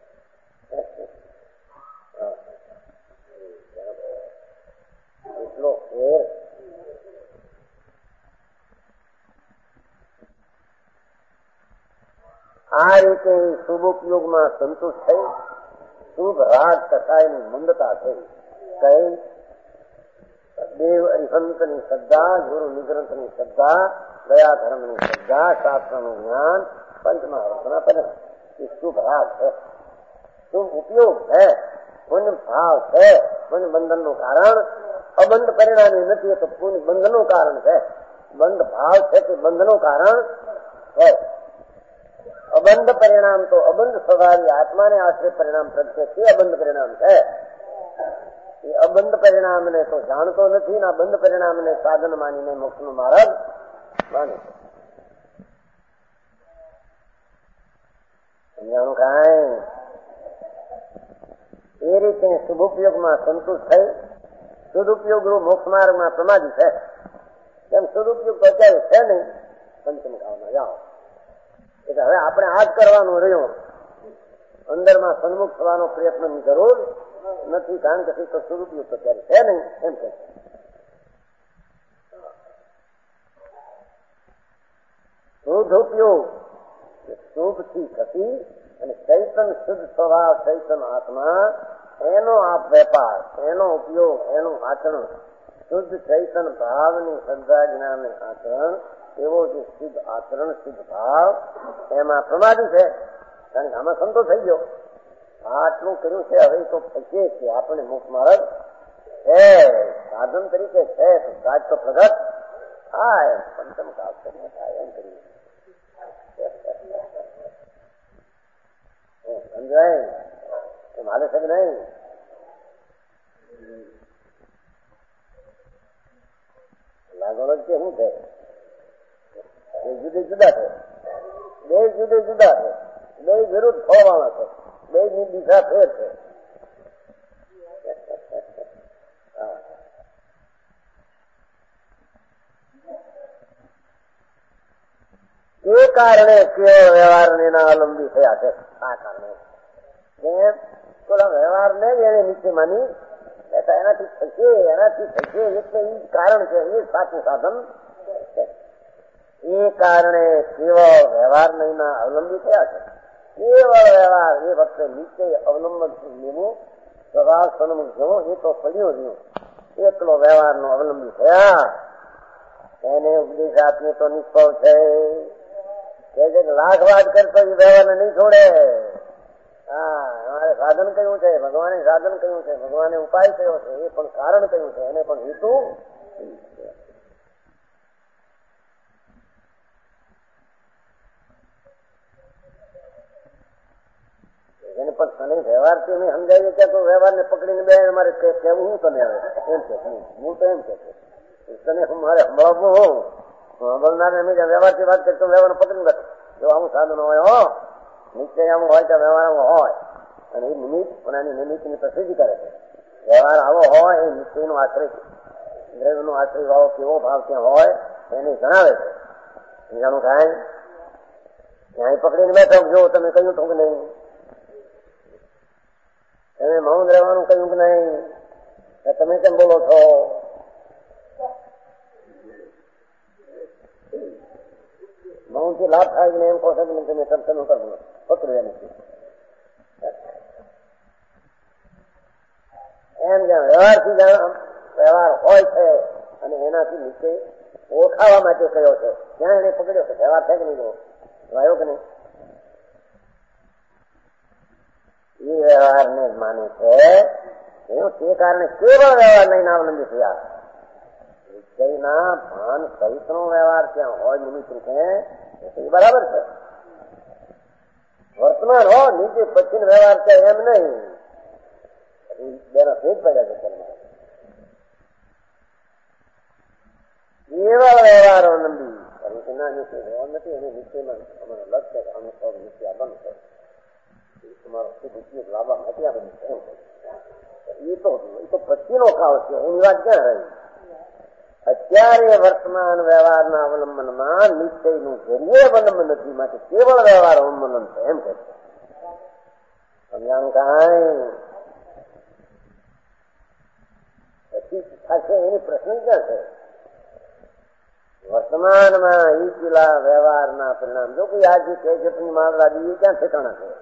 એટલો ફેર. આ રીતે શુભ ઉપયોગમાં સંતુષ્ટ થઈ શુભ રાગ કસાયની મંદતા થઈ. કઈ દેવ અરિહંતની શ્રદ્ધા, ગુરુ નિગ્રંથની શ્રદ્ધા, દયા ધર્મની શ્રદ્ધા, શાસ્ત્રનું જ્ઞાન, પંચમહાવર્તના પરિણામ એ શુભ રાગ છે, શુભ ઉપયોગ છે, પુણ્ય ભાવ છે. પુણ્ય બંધનનું કારણ અબંધ પરિણામી નથી, તો પુણ્ય બંધનું કારણ છે. બંધ ભાવ છે તે બંધનું કારણ છે. અબંધ પરિણામ તો અબંધ સ્વભાવી આત્માને આશ્રય પરિણામ પ્રત્યે તે અબંધ પરિણામ છે. એ અબંધ પરિણામને તો જાણતો નથી ને બંધ પરિણામને સાધન માનીને મોક્ષનો માર્ગ માને છે. સમજાણું કાંઈ? એ રીતે શુભોપયોગમાં સંતુષ્ટ થઈ સદુપયોગ રૂપ મોક્ષ માર્ગમાં પ્રમાદી છે. તેમ સદુપયોગ તો અત્યારે છે નહીં. પંચમ કાળમાં જાઓ એટલે હવે આપણે આ જ કરવાનું રહ્યું. અંદરમાં સન્મુખ થવાનો પ્રયત્નની જરૂર નથી, કારણ કે તો સદુપયોગ તો અત્યારે છે નહીં. એમ કે શુદ્ધ ઉપયોગ શુભથી થતી અને ચૈતન શુદ્ધ સ્વભાવ ચૈતન આત્મા એનો આ વેપાર, એનો ઉપયોગ, એનું આચરણ શુદ્ધ ચૈતન ભાવની શ્રદ્ધા જ્ઞાન આચરણ એવો જે શુદ્ધ આચરણ શુદ્ધ ભાવ એમાં પ્રમાદી છે. કારણ કે આમાં સંતોષ થઈ ગયો, આટલું કર્યું છે, હવે તો થશે છે આપણે મુખ માર્ગ છે, સાધન તરીકે છે, રાજ તો પ્રગટ હા એમ પંચમ કાળ થાય એમ કરીએ સમજાય એમ હાલે છે કે નહીં? લાગવડ કે શું છે? બે જુદે જુદા છે, બે જુદે જુદા છે, બે વિરુદ્ધ થવાના છે, બે ની દિશા ફેર છે. એ કારણે કેવો વ્યવહાર એના અવલંબી થયા છે. આ કારણે કેમ પેલા વ્યવહાર ને એને નીચે માની એનાથી થશે એટલે એ કારણ છે, એ સાચું સાધન છે. એ કારણે કેવો વ્યવહાર નહીના અવલંબી થયા છે. કેવળ વ્યવહાર એ વખતે નીચે અવલંબન લેવું સ્વભાવ સન્મુખ જવું એ તો પડ્યું રહ્યું, એકલો વ્યવહાર નો અવલંબી થયા. એને ઉપદેશ આપીએ તો નિષ્ફળ છે. લાખ વાત કરતો એ વ્યવહારને નહીં છોડે. હા અમારે સાધન કયું છે, ભગવાને સાધન કયું છે, ભગવાને ઉપાય કયો છે, એ પણ કારણ કયું છે, એને પણ હેતુ એને પણ તને વ્યવહારથી અમે સમજાવીએ કે તો વ્યવહારને પકડીને બે અમારે કહેવું હું તને આવે એમ છે. હું તો એમ કે તને મારે સંભળાવવું હોઉં બોલનારને અમે વ્યવહારથી વાત કરતો વ્યવહાર પકડીને બેઠો. જો આવું સાધન હોય હો નિશ્ચય આવું હોય કે વ્યવહાર આવો હોય અને એ નિમિત્ત પણ એની નિમિત્તની પ્રસિદ્ધિ કરે છે. વ્યવહાર આવો હોય એ નિશ્ચયનો આશ્રય દ્રવ્યનો આશ્રય ભાવ કેવો ભાવ ત્યાં હોય એને જણાવે છે. સમજાણું થાય ત્યાં પકડીને બેઠો જો તમે કહ્યું તો કે નહીં, તમે મૌન રહેવાનું કહ્યું કે નહીં, તમે કેમ બોલો છો? મૌન થી લાભ થાય ને એમ કહો છો કે તમે સત્સંગ કરવો પકડ્યા નથી. એમ જ્યાં વ્યવહારથી જ્યાં વ્યવહાર હોય છે અને એનાથી નીચે ઓળખાવા માટે કયો છે ત્યાં એને પકડ્યો છે. વ્યવહાર છે કે નહીં આવ્યો કે નહીં? એ વ્યવહારને જ માને છે. એનું તે કારણે કેવળ વ્યવહાર નહીં અવલંબી થયા. નિશ્ચયના ભાન સહિતનો વ્યવહાર ત્યાં હોય નિમિત્ત રૂપે એ બરાબર છે. વર્તમાન હો નીચે પછી વ્યવહાર છે એમ નહીં. બેના ભેદ પડ્યા છે. એવા વ્યવહાર અવલંબી ના નીચે વ્યવહાર નથી. એને નિશ્ચયમાં અમારો લક્ષ્ય અનુભવ નીચે આવવાનું છે. તમારો શુભ ઉપયોગ લાવવા માટે આ બધું એ તો પછીનો કાળ છે. એની વાત ક્યાં રહી? અત્યારે વર્તમાન વ્યવહારના અવલંબનમાં નિશ્ચયનું જરીય અવલંબન નથી. માટે કેવળ વ્યવહાર અવલંબન છે એમ કે સમજાણું કાંઈ પછી થશે એની પ્રશ્ન ક્યાં છે? વર્તમાનમાં એ પેલા વ્યવહારના પરિણામ જો કોઈ આજે કે છે માળવાદી એ ક્યાં ઠેકાણા છે?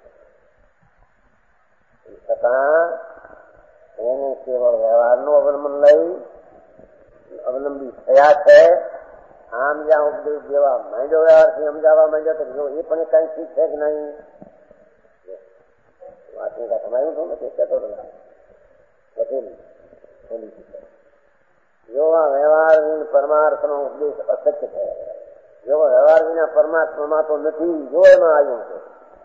છતાં એને કેવળ વ્યવહારનું અવલંબન લઈ અવલંબી થયા છે. આમ જ્યાં ઉપદેશ જેવા માંડ્યો વ્યવહારથી સમજાવવા માંડ્યો તો જો એ પણ કઈ ઠીક છે કે નહીં? વાતની કા તમારું શું નથી કહેતો પછી જો આ વ્યવહાર પરમાર્થનો ઉપદેશ અસત્ય છે. જો વ્યવહાર વિના પરમાત્મામાં તો નથી. જો એમાં આવ્યું છે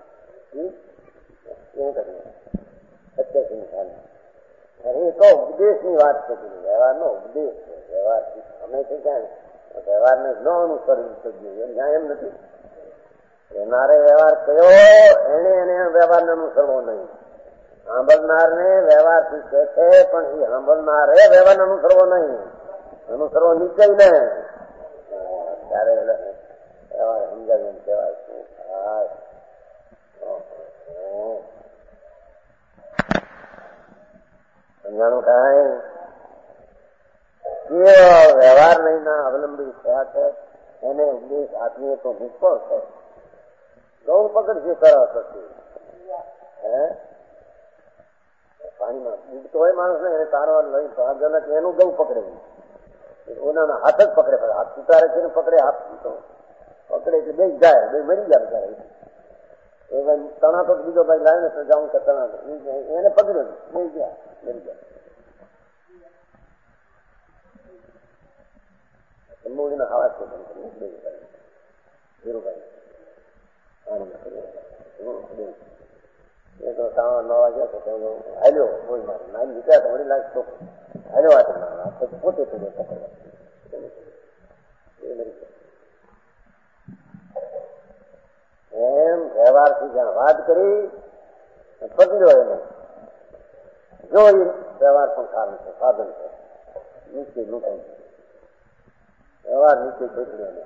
શું કરીએ? સત્ય સિંહ એ તો ઉપદેશની વાત છે. વ્યવહારનો ઉપદેશ છે. વ્યવહારથી અમે છે ક્યાં વ્યવહારને ન અનુસરવું જોઈએ ન્યાય એમ નથી. એનારે વ્યવહાર કયો એને વ્યવહારને અનુસરવો નહીં. સાંભળનારને વ્યવહારથી કહે છે પણ એ સાંભળનારે વ્યવહારને અનુસરવો નહીં. અનુસરવો નીચે ને ત્યારે વ્યવહાર સમજાવીને કહેવાય શું થાય. સમજાણું કાંઈ કેવો વ્યવહાર નહીં ના અવલંબી થયા છે. એને ઉપદેશ આપીએ તો નિષ્ફળ થાય. ગૌ પકડશે સરસ હતી. પાણીમાં ડૂબતો હોય માણસ ને એને તારવા લઈ જનક એનું ગૌ પકડે, ઓનાના હાથ જ પકડે, હાથ સુતારે છે ને પકડે, હાથ પકડે એટલે બે જાય, બે મરી જાય બિચારા. એ તણા તો બીજો ભાઈ લાવે ને સજાવું કે તણા એને પકડ્યો બે ગયા મરી ગયા. મૂળીનો આવાજ છે ધીરુભાઈ એ તો 9 વાગ્યા તો હાલ્યો કોઈ મારે નામ નીકળ્યા તો વળી લાગતો હાલ્યો વાત પોતે એમ વ્યવહારથી જ્યાં વાત કરી પકડ્યો એને જો એ વ્યવહાર પણ કારણ છે, સાધન છે, નીચે લૂંટાઈ વ્યવહાર નીચે પકડ્યો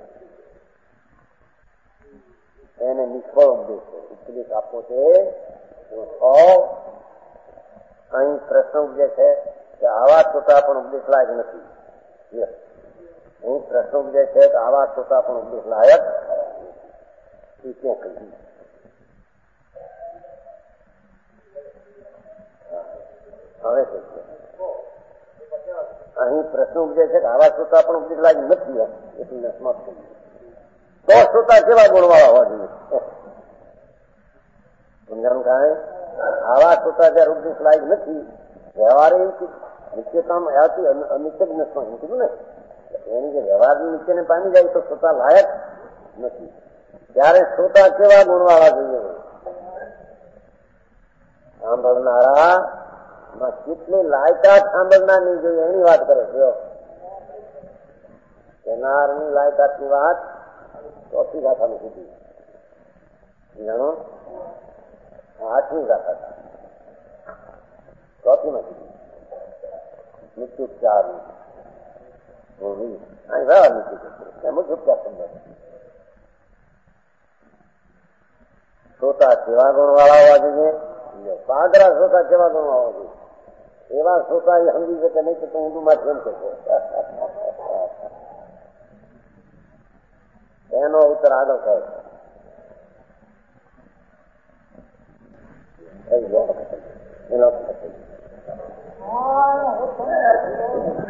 એને નિષ્ફળ ઉપદેશ છે. ઉપદેશ આપવો છે અહીં પ્રશ્ન ઉપજે છે કે આવા છોટા પણ ઉપદેશ લાયક નથી. અહીં પ્રશ્ન ઉપજે છે કે આવા છોટા પણ ઉપદેશ લાયક એ ક્યાં કહ્યું? હવે અહીં પ્રશ્ન ઉપજે છે કે આવા શ્રોતા પણ ઉપદેશ લાયક નથી, એટલે સમાપ્ત થઈ ગયું. તો શ્રોતા કેવા ગુણવાળા હોવા જોઈએ? સમજાણું કાંઈ? આવા શ્રોતા જયારે ઉપદેશ લાયક નથી, વ્યવહાર એવું કે નિત્યતામાં આવતી અનિત્ય જ નથી કીધું ને, એની જે વ્યવહારની નીચેને પામી જાય તો શ્રોતા લાયક નથી. ત્યારે શ્રોતા કેવા ગુણવાળા જોઈએ? સાંભળનારા માં કેટલી લાયકાત સાંભળનારની જોઈએ એની વાત કરે છે. કેનારની લાયકાતની વાત ચોથી ગાથામાં કીધી, જાણો 8મી ગાથા ચોથીમાં કીધી નિત્યોપચાર નિત્યોપચાર સંબંધ. શ્રોતા કેવા ગુણવાળા હોવા જોઈએ? પાદરા શ્રોતા કેવા ગુણવાળા હોવા જોઈએ? એવા શ્રોતા એ સમજી શકે નહીં કે ઊંધું માં કેમ થશે. એનો ઉત્તર આગળ થાય થઈ ગયો.